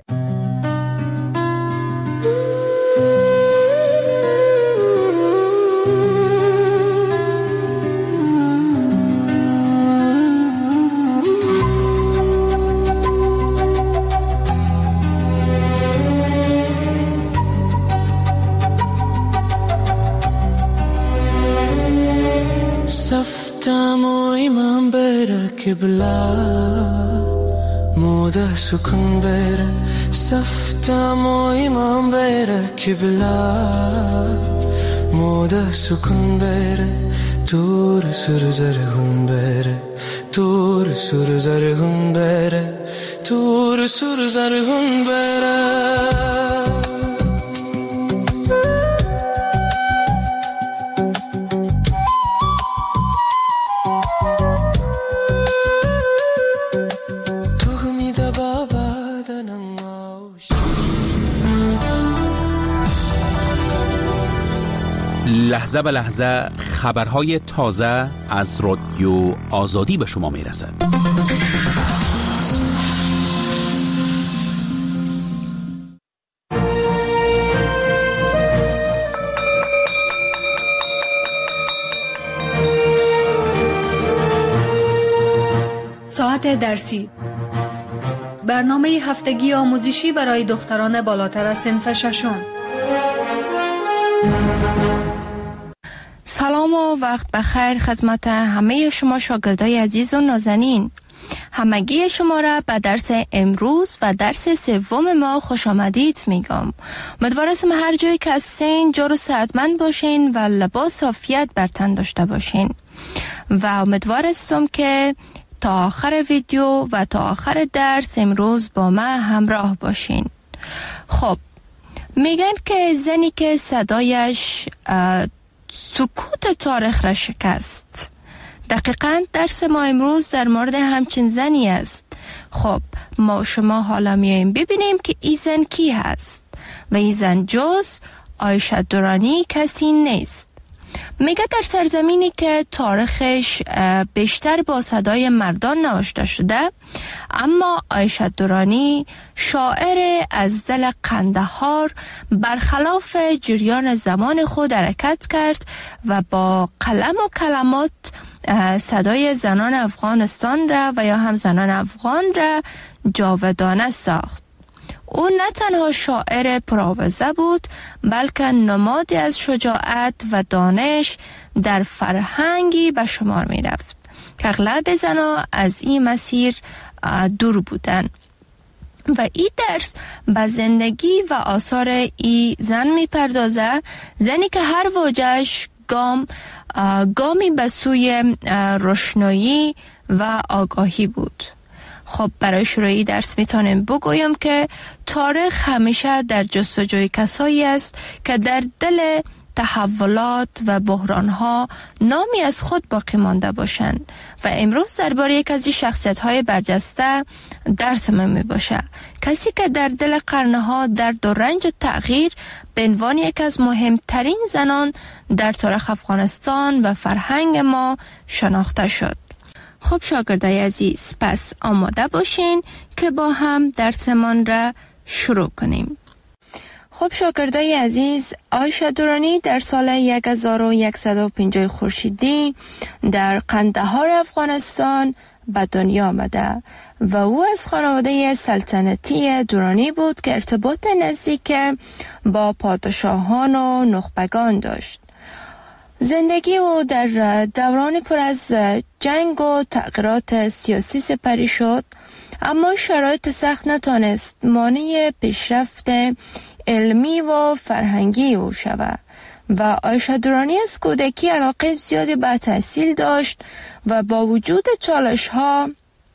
سفتم و ایمان بره کبلا موده سکون بره سفتم و ایمان بره که بلا موده سکون بره دور سر زرهون بره دور سر زرهون بره دور سر زرهون بره لحظه به لحظه خبرهای تازه از رادیو آزادی به شما می رسد. ساعت درسی، برنامه هفتگی آموزشی برای دختران بالاتر از صنف ششم. سلام و وقت بخیر خدمت همه شما شاگردای عزیز و نازنین. همگی شما را به درس امروز و درس سوم ما خوش آمدید میگم. امیدوارم هر جایی که هستین جور و صحتمند باشین و لباس عافیت بر تن داشته باشین و امیدوارم که تا آخر ویدیو و تا آخر درس امروز با من همراه باشین. خب میگن که زنی که صدایش سکوت تاریخ را شکست. دقیقاً درس ما امروز در مورد همچین زنی است. خب ما شما حالا میاییم ببینیم که این زن کی هست و این زن جز عایشه درانی کسی نیست. میگه در سرزمینی که تاریخش بیشتر با صدای مردان نوشته شده، اما عایشه درانی شاعر از دل قندهار برخلاف جریان زمان خود حرکت کرد و با قلم و کلمات صدای زنان افغانستان را و یا هم زنان افغان را جاودانه ساخت. او نه تنها شاعر پرآوازه بود بلکه نمادی از شجاعت و دانش در فرهنگی به شمار می رفت که اغلب زنان از این مسیر دور بودند. و این درس به زندگی و آثار این زن می پردازه، زنی که هر واژه‌اش گام گامی به سوی روشنایی و آگاهی بود. خب برای شروع درس میتونم بگویم که تاریخ همیشه در جستجوی کسایی است که در دل تحولات و بحرانها نامی از خود باقی مانده باشند و امروز درباره یک از شخصیت‌های برجسته درس من می باشه. کسی که در دل قرنها درد و رنج و تغییر به عنوان یک از مهمترین زنان در تاریخ افغانستان و فرهنگ ما شناخته شد. خب شاگردای عزیز، پس آماده باشین که با هم درسمان را شروع کنیم. خب شاگردای عزیز، عایشه درانی در سال هزار و صد و پنجاه خورشیدی در قندهار افغانستان به دنیا آمده و او از خانواده سلطنتی درانی بود که ارتباط نزدیک با پادشاهان و نخبگان داشت. زندگی او در دوران پر از جنگ و تغییرات سیاسی سپری شد، اما شرایط سخت نتانست مانع پیشرفت علمی و فرهنگی او شود و عایشه درانی از کودکی علاقه زیادی به تحصیل داشت و با وجود چالش ها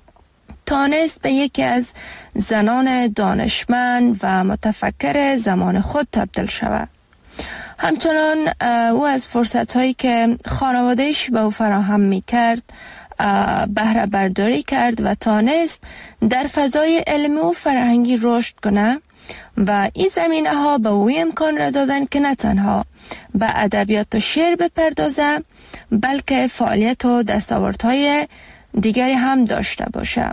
تانست به یکی از زنان دانشمند و متفکر زمان خود تبدیل شود. همچنان او از فرصت هایی که خانوادهش به او فراهم می کرد بهره برداری کرد و تانست در فضای علمی و فرهنگی رشد کنه و این زمینه ها به او امکان را دادن که نه تنها به ادبیات و شعر بپردازه بلکه فعالیت و دستاوردهای دیگری هم داشته باشه.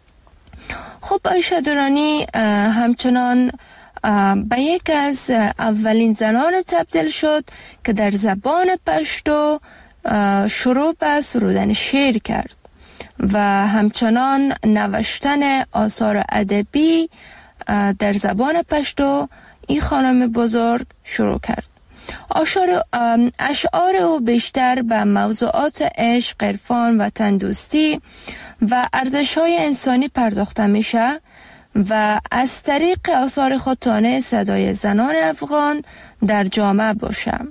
خب عایشه درانی همچنان به یک از اولین زنان تبدیل شد که در زبان پشتو شروع به سرودن شعر کرد و همچنان نوشتن آثار ادبی در زبان پشتو این خانم بزرگ شروع کرد. اشعار اشعار او بیشتر به موضوعات عشق، عرفان، وطن دوستی و ارزش‌های انسانی پرداخته میشه و از طریق آثار خود تانه صدای زنان افغان در جامعه باشه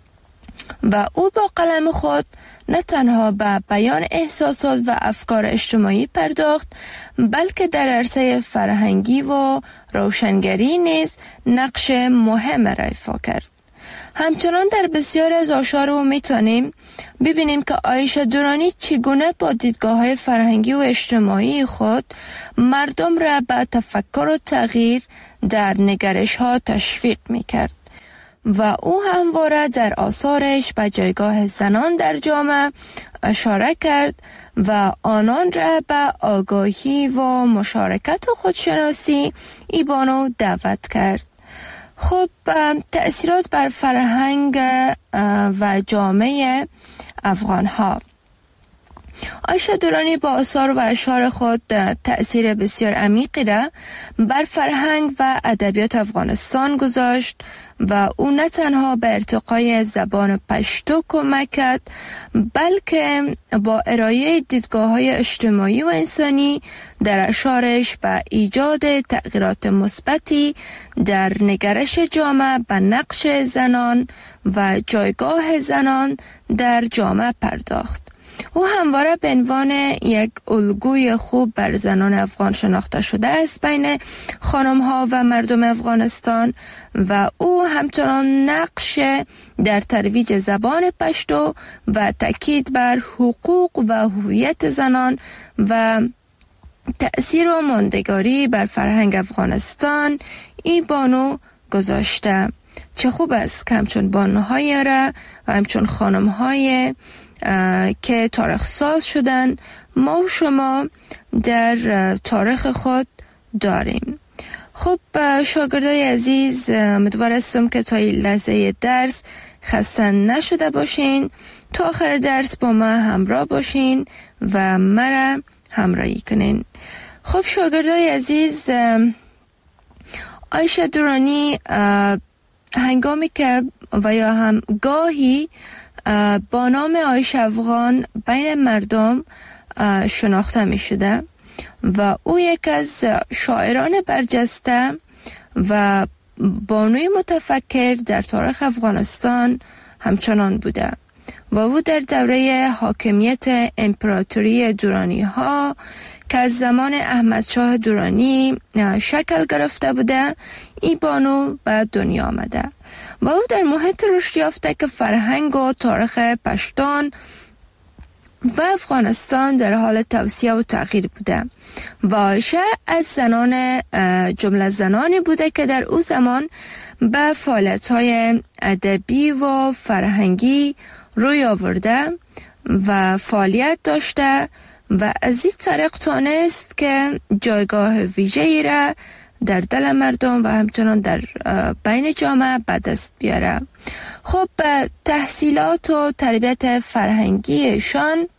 و او با قلم خود نه تنها به بیان احساسات و افکار اجتماعی پرداخت، بلکه در عرصه فرهنگی و روشنگری نیز نقش مهم را ایفا کرد. همچنان در بسیاری از آثار او میتونیم ببینیم که عایشه درانی چگونه با دیدگاه‌های فرهنگی و اجتماعی خود مردم را به تفکر و تغییر در نگرش‌ها تشویق میکرد و او همواره در آثارش به جایگاه زنان در جامعه اشاره کرد و آنان را به آگاهی و مشارکت و خودشناسی ایبانو دعوت کرد. خب تأثیرات بر فرهنگ و جامعه افغان ها. عایشه درانی با آثار و اشعار خود تأثیر بسیار عمیقی را بر فرهنگ و ادبیات افغانستان گذاشت و او نه تنها به ارتقای زبان پشتو کمک کرد، بلکه با ارائه دیدگاه‌های اجتماعی و انسانی در اشعارش به ایجاد تغییرات مثبتی در نگرش جامعه به نقش زنان و جایگاه زنان در جامعه پرداخت. او همواره به عنوان یک الگوی خوب بر زنان افغان شناخته شده است بین خانم ها و مردم افغانستان و او همچنان نقش در ترویج زبان پشتو و تاکید بر حقوق و هویت زنان و تأثیر و ماندگاری بر فرهنگ افغانستان ای بانو گذاشته. چه خوب است که همچون بانوهای را و همچون خانمهای که تاریخ ساز شدن ما و شما در تاریخ خود داریم. خب شاگردای عزیز، امیدوار هستم که تا این لحظه درس خسته نشده باشین، تا آخر درس با ما همراه باشین و مرا همراهی کنین. خب شاگردای عزیز، عایشه درانی هنگامی که و یا هم گاهی با نام عایشه افغان بین مردم شناخته می شده و او یک از شاعران برجسته و بانوی متفکر در تاریخ افغانستان همچنان بوده و او در دوره حاکمیت امپراتوری درانی ها که از زمان احمد شاه درانی شکل گرفته بوده ای بانو به دنیا آمده و او در محیط رشد یافته که فرهنگ و تاریخ پشتون و افغانستان در حال توسعه و تغییر بوده و عایشه از زنان جمله زنانی بوده که در او زمان به فعالیت‌های ادبی و فرهنگی روی آورده و فعالیت داشته و از این طریق تانست که جایگاه ویژه‌ای را در دل مردم و همچنان در بین جامعه به دست بیاره. خب تحصیلات و تربیت فرهنگیشان،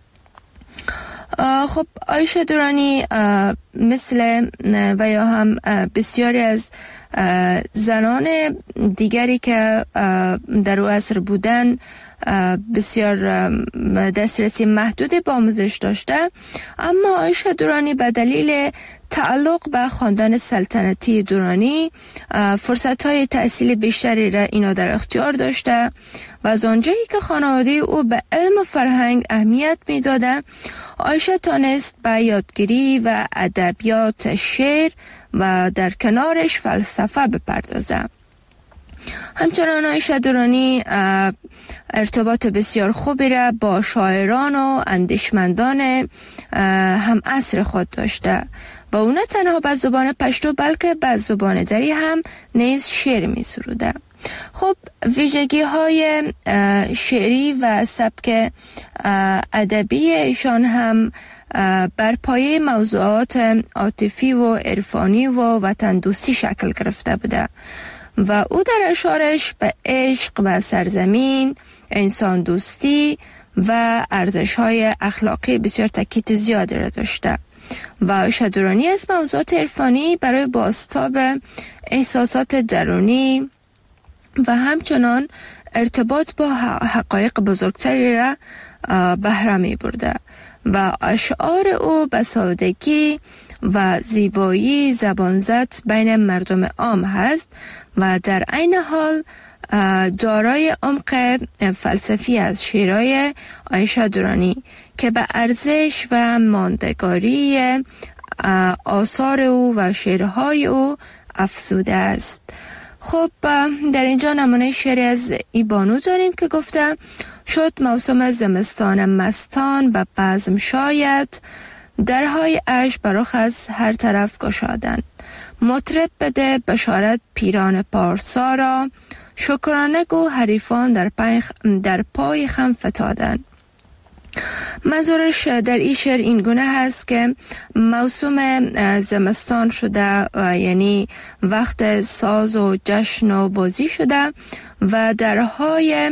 خب عایشه درانی مثل و یا هم بسیاری از زنان دیگری که در او عصر بودن بسیار دسترسی محدودی با آموزش داشته، اما عایشه درانی به دلیل تعلق به خاندان سلطنتی درانی فرصت‌های تحصیل بیشتری را اینا در اختیار داشته و از آنجایی که خانواده او به علم و فرهنگ اهمیت می‌داده، عایشه تانست به یادگیری و ادبیات شعر و در کنارش فلسفه بپردازه. همچنان عایشه درانی ارتباط بسیار خوبی را با شاعران و اندیشمندان هم عصر خود داشته و او نه تنها به زبان پشتو بلکه به زبان دری هم نیز شعر می سروده. خب ویژگی های شعری و سبک ادبی ایشان هم بر پایه موضوعات عاطفی و عرفانی و وطن دوستی شکل گرفته بوده و او در اشعارش به عشق و سرزمین، انسان دوستی و ارزش‌های اخلاقی بسیار تاکید زیادی را داشته و عایشه درانی از موضوعات عرفانی برای بازتاب احساسات درونی و همچنان ارتباط با حقایق بزرگتری را بهره می برده و اشعار او به سادگی و زیبایی زبانزد بین مردم عام هست و در عین حال دارای عمق فلسفی از شعرهای عایشه درانی که به ارزش و ماندگاری آثار او و شعرهای او افزوده است. خب در اینجا نمونه شعری از ای بانو داریم که گفته: شد موسم زمستان مستان و بزم شاید، درهای عشق برخ از هر طرف گشادن. مطرب بده بشارت پیران پارسا را، شکرانه گو حریفان در پای, در پای خم فتادن. منظورش در این شعر این گونه هست که موسم زمستان شده و یعنی وقت ساز و جشن و بازی شده و درهای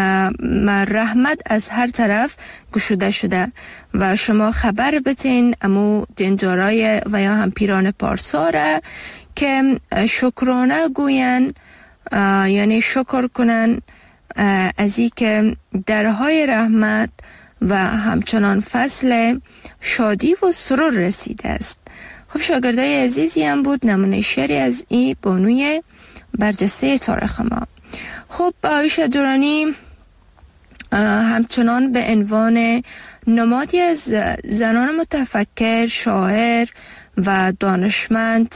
رحمت از هر طرف گشوده شده و شما خبر بتین امو دنجارای و یا هم پیران پارسا را که شکرانه گوین، یعنی شکر کنن از این که درهای رحمت و همچنان فصل شادی و سرور رسیده است. خب شاگردای عزیزی هم بود نمونه شعری از این بانوی برجسته تاریخ ما. خب عایشه درانی همچنان به عنوان نمادی از زنان متفکر، شاعر و دانشمند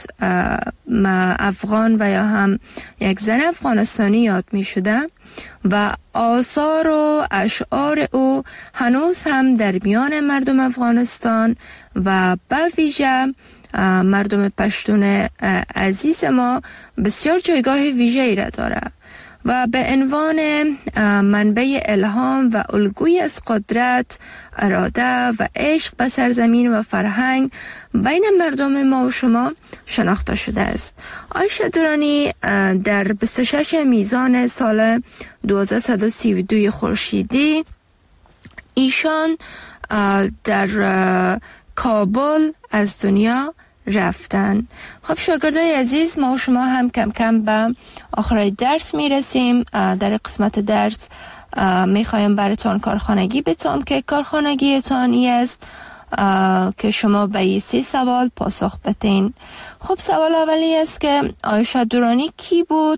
افغان و یا هم یک زن افغانستانی یاد می شده و آثار و اشعار او هنوز هم در میان مردم افغانستان و به ویژه مردم پشتون عزیز ما بسیار جایگاه ویژه‌ای را داره و به عنوان منبع الهام و الگوی از قدرت، اراده و عشق به سرزمین و فرهنگ بین مردم ما و شما شناخته شده است. عایشه درانی در بیست و شش میزان سال دو هزار و سی و دو خورشیدی ایشان در کابل از دنیا رفتن. خب شاگردای عزیز، ما و شما هم کم کم به آخرای درس میرسیم. در قسمت درس میخوایم براتون کارخانگی بتونم که کارخانگیتان ای است که شما به این سه سوال پاسخ بدین. خب سوال اولی است که عایشه درانی کی بود؟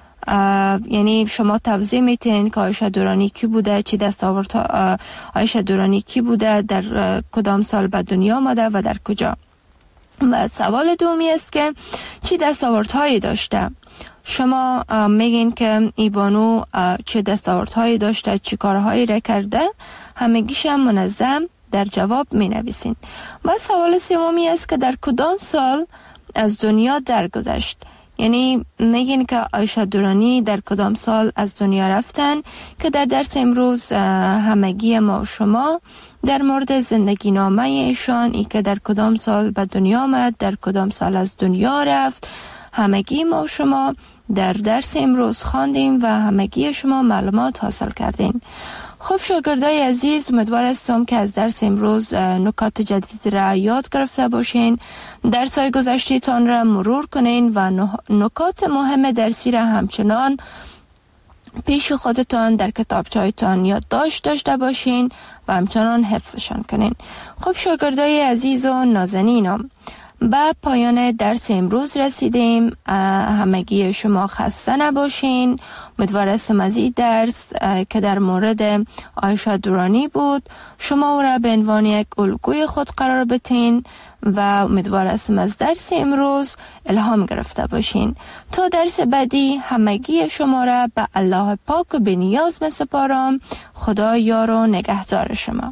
یعنی شما توضیح میتین که عایشه درانی کی بوده، چی دستاوردها عایشه درانی کی بوده، در کدام سال به دنیا آمده و در کجا. و سوال دومی است که چی دستاوردهایی داشته؟ شما میگین که ای بانو چه دستاوردهایی داشته، چی کارهایی را کرده، همگیش هم منظم در جواب می نویسین. و سوال سومی است که در کدام سال از دنیا درگذشت؟ یعنی میگین که عایشه درانی در کدام سال از دنیا رفتن که در درس امروز همگی ما و شما در مورد زندگی نامه ایشان، ای که در کدام سال به دنیا آمد، در کدام سال از دنیا رفت، همگی ما و شما در درس امروز خواندیم و همگی شما معلومات حاصل کردین. خب شاگردای عزیز، امیدوار هستم که از درس امروز نکات جدید را یاد گرفته باشین، درس های گذشته تان را مرور کنین و نکات مهم درسی را همچنان پیش خودتان در کتابچه‌هایتان یادداشت داشته باشین و همچنان حفظشان کنین. خب شاگردای عزیز و نازنینم، به پایان درس امروز رسیدیم. همگی شما خسته نباشین. امیدوار هستم از این درس که در مورد عایشه درانی بود شما او را به عنوان یک الگوی خود قرار بدین و امیدوار هستم از درس امروز الهام گرفته باشین. تا درس بعدی همگی شما را به الله پاک و بی‌نیاز می‌سپارم. خدا یار و نگهدار شما.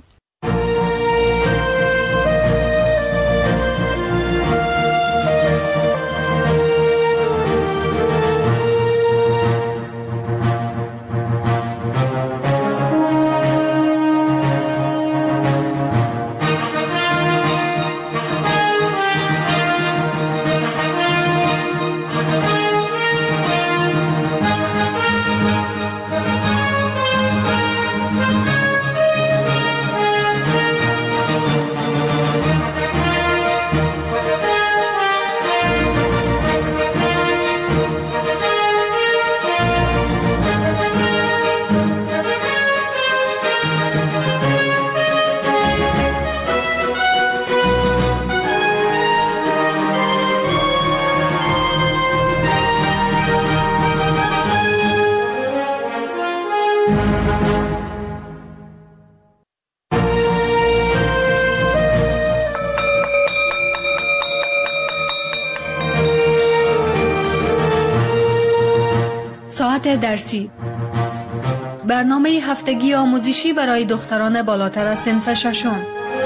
ساعت درسی، برنامه هفتگی آموزشی برای دختران بالاتر از صنف ششم.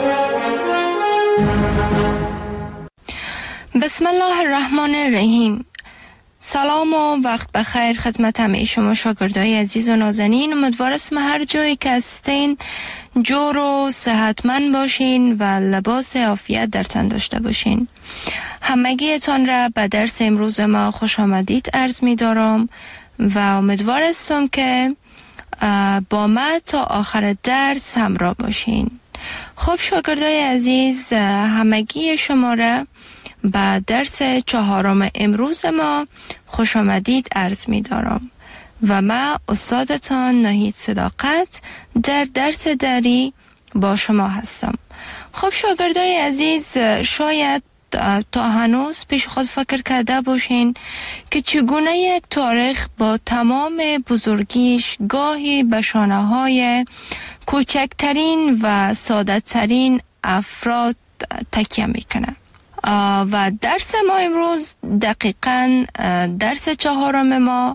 بسم الله الرحمن الرحیم. سلام و وقت بخیر خدمت همه شما شاگردای عزیز و نازنین. امیدوار اسم هر جایی که هستین جور و صحتمند باشین و لباس عافیت در تن داشته باشین. همگیتان را به درس امروز ما خوش آمدید عرض می دارم و امیدوار هستم که با ما تا آخر درس همراه باشین. خب شاگردای عزیز، همگی شما را به درس چهارم امروز ما خوش آمدید عرض می دارم و من استادتان ناهید صداقت در درس دری با شما هستم. خب شاگردای عزیز، شاید تا هنوز پیش خود فکر کرده باشین که چگونه یک تاریخ با تمام بزرگیش گاهی به شانه های کوچکترین و ساده ترین افراد تکیه میکنه. و درس ما امروز دقیقاً درس چهارم ما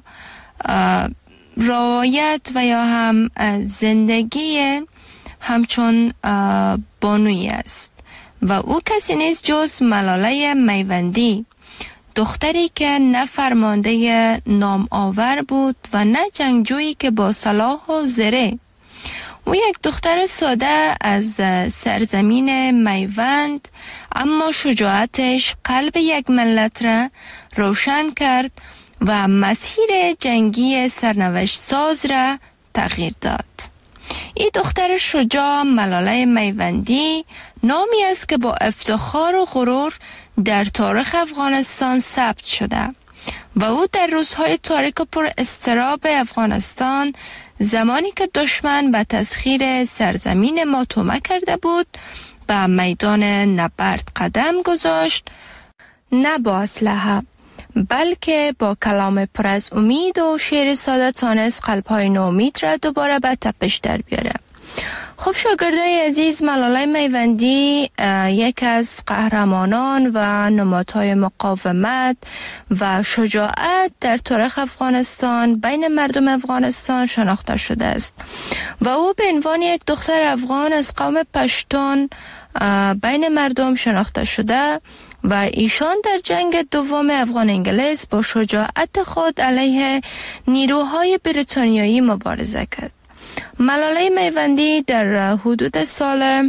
روایت و یا هم زندگی همچون بانوی است و او کسی نیست جز ملاله میوندی، دختری که نه فرمانده نام آور بود و نه جنگجویی که با سلاح و زره. او یک دختر ساده از سرزمین میوند، اما شجاعتش قلب یک ملت را روشن کرد و مسیر جنگی سرنوشت ساز را تغییر داد. این دختر شجاع ملاله میوندی نامی است که با افتخار و غرور در تاریخ افغانستان ثبت شده و او در روزهای تاریک و پر اضطراب افغانستان، زمانی که دشمن به تسخیر سرزمین ما تومه کرده بود، به میدان نبرد قدم گذاشت، نه با اسلحه بلکه با کلام پر از امید و شعر ساده تانست قلب‌های ناامید را دوباره به تپش در بیاره. خب شاگردای عزیز، ملاله میوندی یک از قهرمانان و نمادهای مقاومت و شجاعت در تاریخ افغانستان بین مردم افغانستان شناخته شده است و او به عنوان یک دختر افغان از قوم پشتون بین مردم شناخته شده و ایشان در جنگ دوم افغان انگلیس با شجاعت خود علیه نیروهای بریتانیایی مبارزه کرد. ملاله میوندی در حدود سال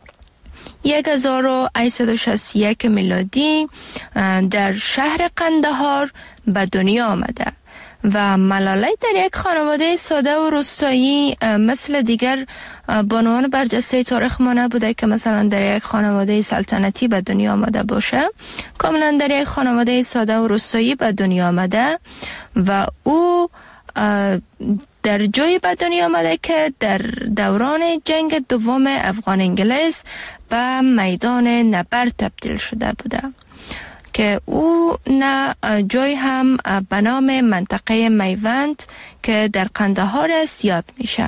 هزار و هشتصد و شصت و یک میلادی در شهر قندهار به دنیا آمده و ملاله در یک خانواده ساده و روستایی مثل دیگر بانوان برجسته تاریخ ما نبوده که مثلا در یک خانواده سلطنتی به دنیا آمده باشه. کاملا در یک خانواده ساده و روستایی به دنیا آمده و او در جای به دنیا آمده که در دوران جنگ دوم افغان انگلیس به میدان نبرد تبدیل شده بوده که او نه جای هم به نام منطقه میوند که در قندهار است یاد میشه.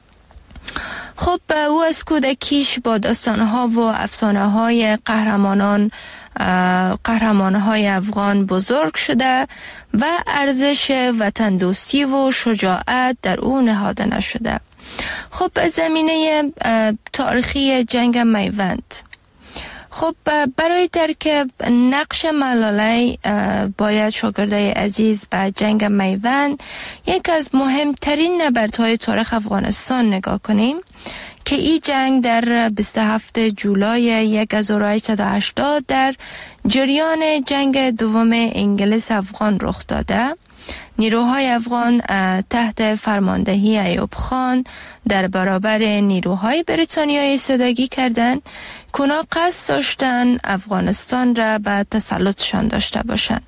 خب او از کودکیش با داستانها و افسانه های قهرمانان قهرمانهای افغان بزرگ شده و ارزش وطن دوستی و شجاعت در او نهاده نشده. خب زمینه تاریخی جنگ میوند. خب برای درک نقش ملاله باید شاگردای عزیز به جنگ میوند، یک از مهمترین نبردهای تاریخ افغانستان نگاه کنیم که این جنگ در بیست و هفتم جولای هزار و هشتصد و هشتاد در جریان جنگ دوم انگلیس افغان رخ داده. نیروهای افغان تحت فرماندهی ایوب خان در برابر نیروهای بریتانیایی ایستادگی کردند که اونا قصد داشتن افغانستان را به تسلطشان داشته باشند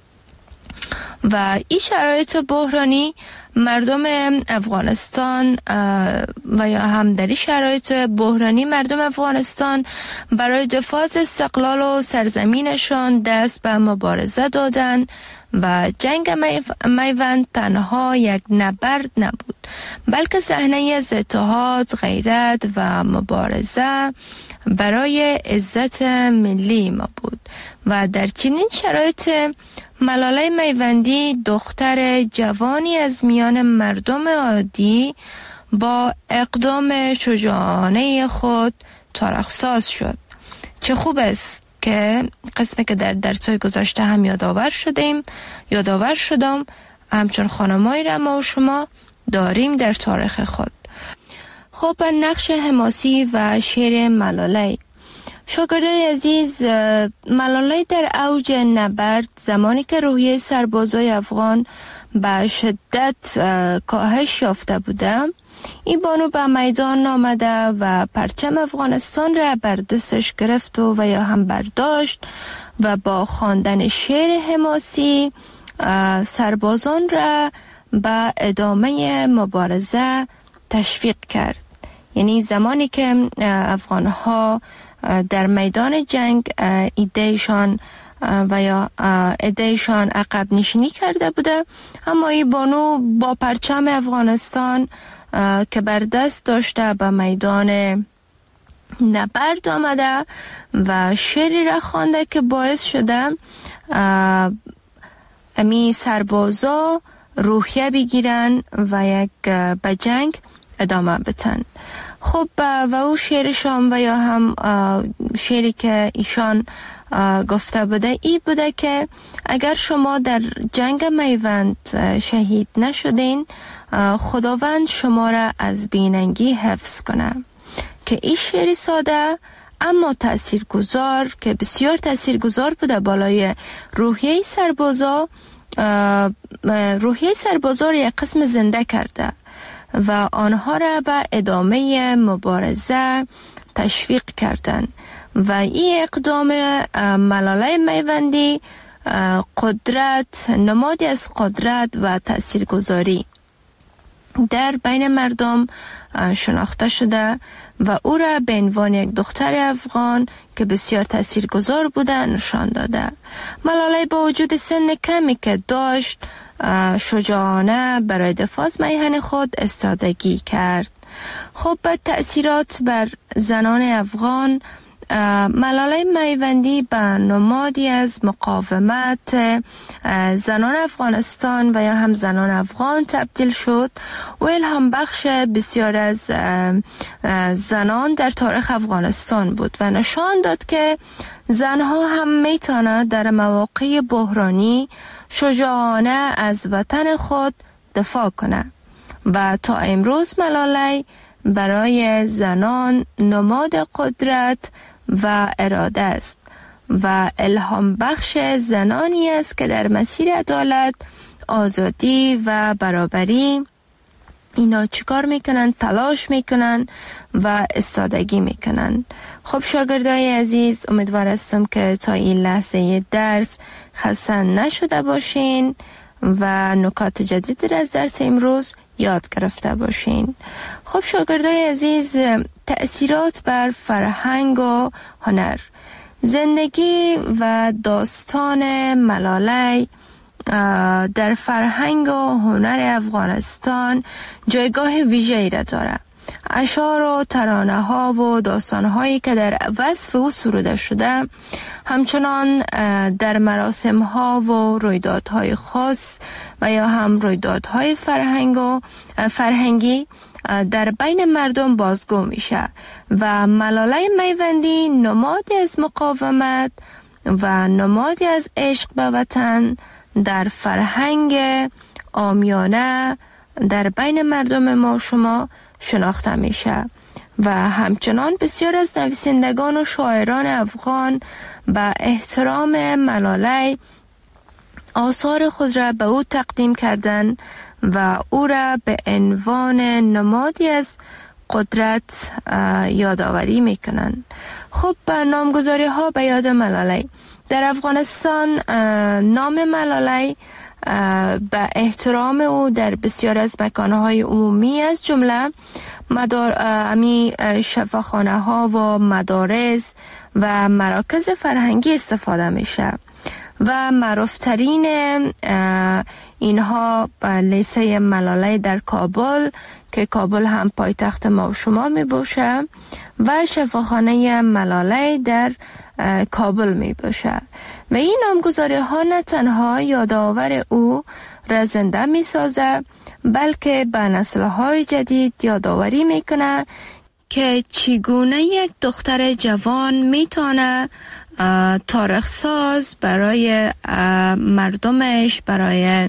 و این شرایط بحرانی مردم افغانستان و یا هم در این شرایط بحرانی مردم افغانستان برای دفاع از استقلال و سرزمینشان دست به مبارزه دادند و جنگ میوند تنها یک نبرد نبود بلکه صحنه از اتحاد، غیرت و مبارزه برای عزت ملی ما بود و در چنین شرایط ملاله میوندی دختر جوانی از میان مردم عادی با اقدام شجاعانه خود تاریخ‌ساز شد. چه خوب است که قسمی که در درس‌های گذشته هم یادآور شدیم یادآور شدم همچون خانمایی را ما و شما داریم در تاریخ خود. خب نقش حماسی و شعر ملاله. شاگردای عزیز، ملاله در اوج نبرد زمانی که روحیه سربازای افغان به شدت کاهش یافته بوده، این بانو به میدان آمده و پرچم افغانستان را بر دستش گرفت و, و یا هم برداشت و با خواندن شعر حماسی سربازان را به ادامه مبارزه تشویق کرد. یعنی زمانی که افغانها در میدان جنگ ایدهشان و یا ایدهشان عقب نشینی کرده بوده، اما این بانو با پرچم افغانستان که بر دست داشته به میدان نبرد آمده و شعری را خوانده که باعث شده امی سربازا روحیه بگیرن و یک به جنگ ادامه بتن. خب و او شعرشان و یا هم شعری که ایشان گفته بوده ای بوده که اگر شما در جنگ میوند شهید نشدین، خداوند شما را از بیننگی حفظ کنه. که این شعری ساده اما تاثیرگذار که بسیار تاثیرگذار بوده بالای روحیه سربازا، روحیه سربازا را یک قسم زنده کرده و آنها را به ادامه مبارزه تشویق کردند و این اقدام ملاله میوندی قدرت، نمادی از قدرت و تاثیرگذاری در بین مردم شناخته شده و او را به عنوان یک دختر افغان که بسیار تاثیرگذار بوده نشان داده. ملاله با وجود سن کمی که داشت، شجاعانه برای دفاع از میهن خود استادگی کرد. خب به تأثیرات بر زنان افغان، ملاله میوندی به نمادی از مقاومت زنان افغانستان و یا هم زنان افغان تبدیل شد و الهام بخش بسیار از زنان در تاریخ افغانستان بود و نشان داد که زنها هم میتونند در مواقع بحرانی شجاعانه از وطن خود دفاع کنند و تا امروز ملاله برای زنان نماد قدرت و اراده است و الهام بخش زنانی است که در مسیر عدالت، آزادی و برابری اینا چیکار میکنن؟ تلاش میکنن و استادگی میکنن. خب شاگردای عزیز، امیدوار هستم که تا این لحظه درس خسته نشده باشین و نکات جدید از درس امروز یاد گرفته باشین. خب شاگردای عزیز، تأثیرات بر فرهنگ و هنر. زندگی و داستان ملاله در فرهنگ و هنر افغانستان جایگاه ویژه‌ای را دارد. اشعار و ترانه ها و داستان هایی که در وصف او سروده شده همچنان در مراسم ها و رویدادهای خاص و یا هم رویدادهای فرهنگ و فرهنگی در بین مردم بازگو میشه و ملاله میوندی نمادی از مقاومت و نمادی از عشق به وطن در فرهنگ عامیانه در بین مردم ما شما شناخته میشه و همچنان بسیار از نویسندگان و شاعران افغان به احترام ملاله آثار خود را به او تقدیم کردند و او را به عنوان نمادی از قدرت یادآوری میکنند. خب نامگذاری ها به یاد ملاله. در افغانستان نام ملاله به احترام او در بسیار از مکانهای عمومی از جمله مدار امی شفاخانه ها و مدارس و مراکز فرهنگی استفاده میشه و معروفترین اینها لیسه ملاله در کابل که کابل هم پایتخت ما و شما می باشه و شفاخانه ملاله در کابل می باشه و این نامگذاری ها نه تنها یادآور او را زنده می سازه بلکه به نسل های جدید یادآوری می کنه که چگونه یک دختر جوان می تونه تاریخ ساز برای مردمش، برای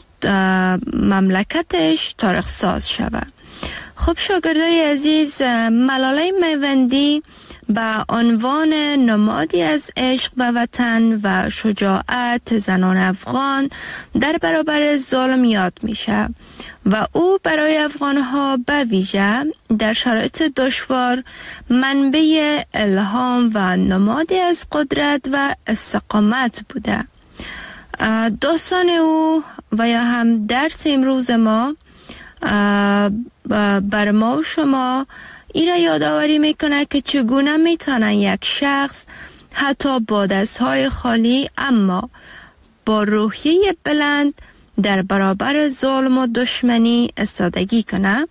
مملکتش تاریخ ساز شود. خب شاگردای عزیز، ملاله میوندی به عنوان نمادی از عشق به وطن و شجاعت زنان افغان در برابر ظلم یاد میشه و او برای افغانها به ویژه در شرایط دشوار منبع الهام و نمادی از قدرت و استقامت بوده. داستان او و یا هم درس امروز ما بر ما و شما این را یادآوری میکنه که چگونه میتونه یک شخص حتی با دستهای خالی اما با روحیه بلند در برابر ظلم و دشمنی ایستادگی کنه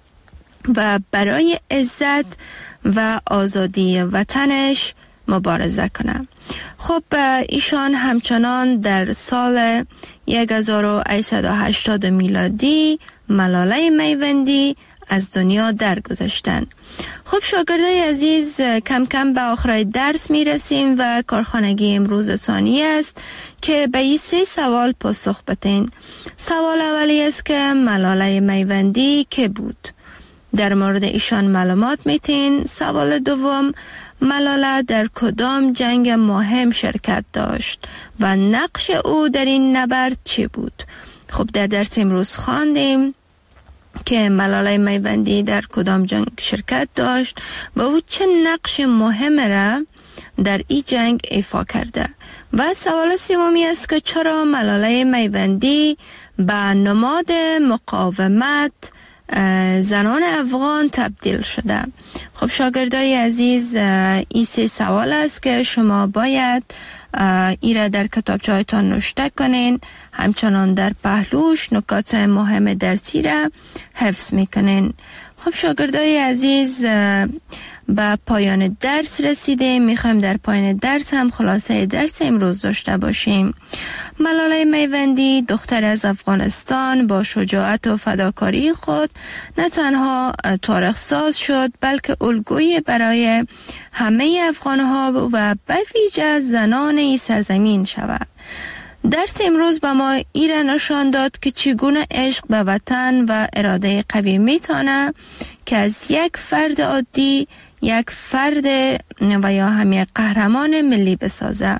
و برای عزت و آزادی وطنش مبارزه کنه. خب ایشان همچنان در سال هزار و هشتصد و هشتاد میلادی ملاله میوندی از دنیا درگذشتن. خب شاگردای عزیز، کم کم به آخر درس می رسیم و کارخانگی امروز ثانی است که به این سه سوال پاسخ بدین. سوال اولی است که ملاله میوندی که بود؟ در مورد ایشان معلومات میتین. سوال دوم، ملاله در کدام جنگ مهم شرکت داشت و نقش او در این نبرد چی بود؟ خب در درس امروز خواندیم که ملاله میوندی در کدام جنگ شرکت داشت و او چه نقش مهم را در این جنگ ایفا کرده. و سوال سومی است که چرا ملاله میوندی به نماد مقاومت زنان افغان تبدیل شده؟ خب شاگردای عزیز، این سه سوال است که شما باید ای را در کتابچه‌هایتان نوشته کنین، همچنان در پهلوش نکات مهم درسی را حفظ میکنین. خب شاگردای عزیز، به پایان درس رسیده. میخوایم در پایان درس هم خلاصه درس امروز داشته باشیم. ملاله میوندی دختر از افغانستان با شجاعت و فداکاری خود نه تنها تاریخ ساز شد بلکه الگویی برای همه افغانها و به ویژه زنان این سرزمین شود. درس امروز به ما ایره نشان داد که چگونه عشق به وطن و اراده قوی میتونه که از یک فرد عادی یک فرد و یا هم یک قهرمان ملی بسازه.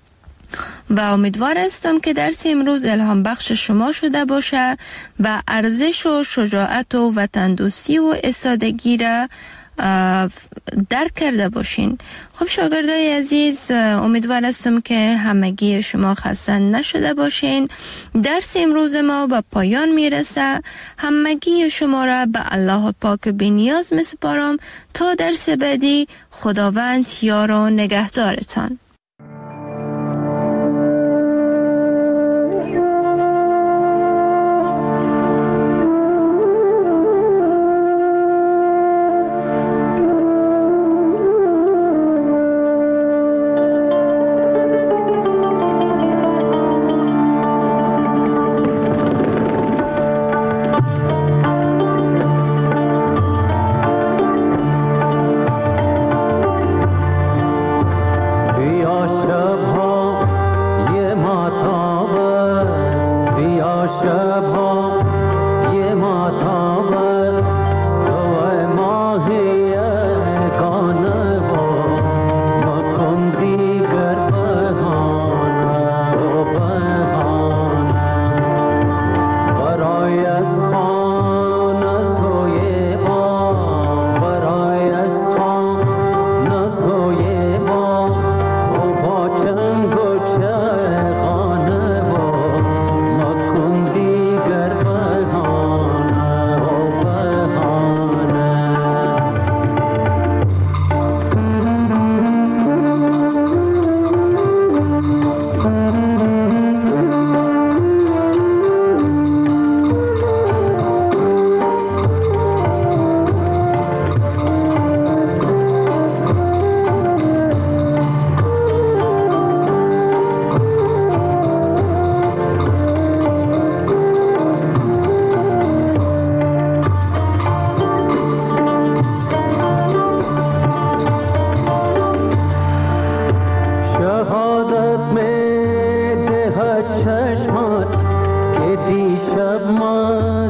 و امیدوار هستم که درس امروز الهام بخش شما شده باشه و ارزش و شجاعت و وطن دوستی و ایستادگی را درک کرده باشین. خب شاگردای عزیز، امیدوار هستم که همگی شما خسته نشده باشین. درس امروز ما به پایان میرسه. همگی شما را به الله پاک بی‌نیاز میسپارم تا درس بعدی. خداوند یار و نگهدارتان. Di شب ما